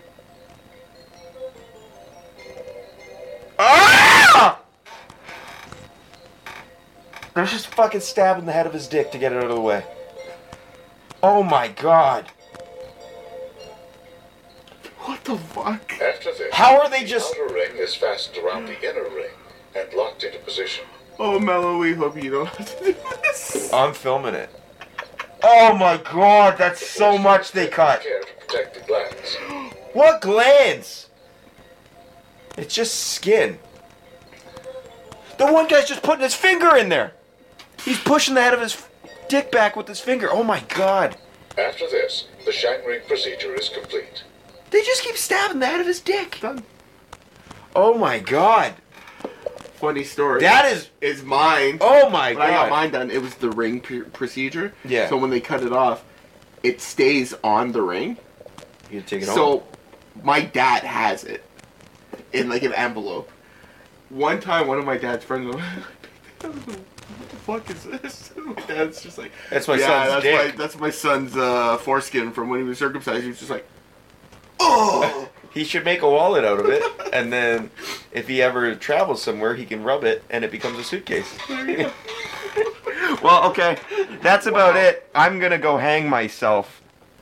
Ah! They're just fucking stabbing the head of his dick to get it out of the way. Oh my god. What the fuck? After this, How are they just... the outer ring is fastened around the inner ring and locked into position. Oh, Mello, we hope you don't have to do this. I'm filming it. Oh my god, that's so much they cut. Care to protect the glands. What glands? It's just skin. The one guy's just putting his finger in there. He's pushing the head of his dick back with his finger. Oh my god. After this, the shang ring procedure is complete. They just keep stabbing the head of his dick. Oh my god. Funny story. That is... is mine. Oh my When I got god. mine done, it was the ring pr- procedure. Yeah. So when they cut it off, it stays on the ring. You take it home. So my dad has it in like an envelope. One time, one of my dad's friends was like, "What the fuck is this?" My dad's just like, That's my yeah, son's that's dick." My, that's my son's uh, foreskin from when he was circumcised. He was just like, oh. He should make a wallet out of it, and then if he ever travels somewhere, he can rub it, and it becomes a suitcase. Well, okay, that's about Wow. it. I'm gonna go hang myself.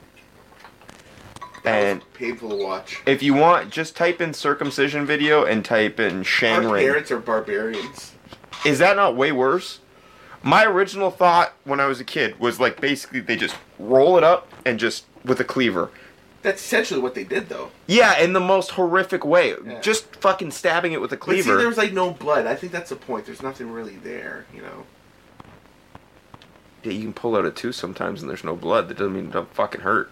That And was painful to watch. if you want, just type in circumcision video and type in shang Our ring. parents are barbarians. Is that not way worse? My original thought when I was a kid was like basically they just roll it up and just with a cleaver. That's essentially what they did, though. Yeah, in the most horrific way. Yeah. Just fucking stabbing it with a But see, cleaver. there was like no blood. I think that's the point. There's nothing really there, you know. Yeah, you can pull out a tooth sometimes and there's no blood. That doesn't mean it don't fucking hurt.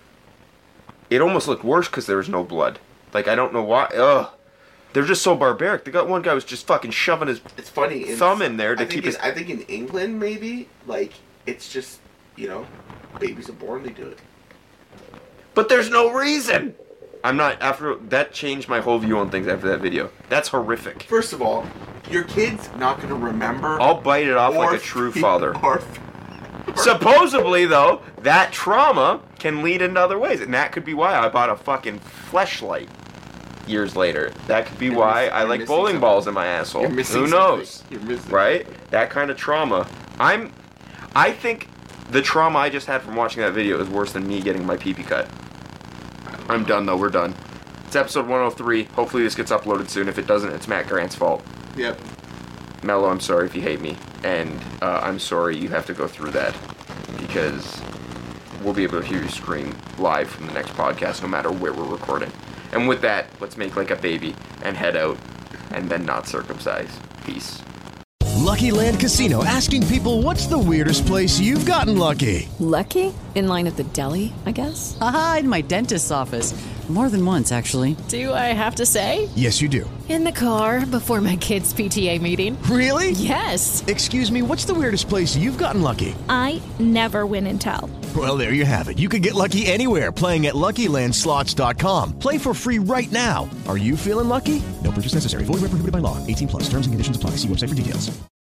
It almost looked worse because there was no blood. Like, I don't know why. Ugh. They're just so barbaric. They got one guy was just fucking shoving his It's funny. in- thumb in there to I think keep in, his... I think in England, maybe, like, it's just, you know, babies are born, they do it. But there's no reason! I'm not... After... That changed my whole view on things after that video. That's horrific. First of all, your kid's not going to remember. I'll bite it off or like a true feel- father. Or, Supposedly, though, that trauma can lead into other ways. And that could be why I bought a fucking fleshlight years later. That could be You're why missing- I you're like missing bowling something. balls in my asshole. You're missing Who something. knows? You're missing Right? That kind of trauma. I'm... I think the trauma I just had from watching that video is worse than me getting my pee-pee cut. I'm done, though. We're done. It's episode one oh three. Hopefully this gets uploaded soon. If it doesn't, it's Matt Grant's fault. Yep. Mello, I'm sorry if you hate me. And uh, I'm sorry you have to go through that. Because we'll be able to hear you scream live from the next podcast no matter where we're recording. And with that, let's make like a baby and head out and then not circumcise. Peace. Lucky Land Casino, asking people, what's the weirdest place you've gotten lucky? Lucky? In line at the deli, I guess? Aha, in my dentist's office. More than once, actually. Do I have to say? Yes, you do. In the car before my kids' P T A meeting. Really? Yes. Excuse me, what's the weirdest place you've gotten lucky? I never win and tell. Well, there you have it. You can get lucky anywhere, playing at Lucky Land Slots dot com. Play for free right now. Are you feeling lucky? No purchase necessary. Void where prohibited by law. eighteen plus. Terms and conditions apply. See website for details.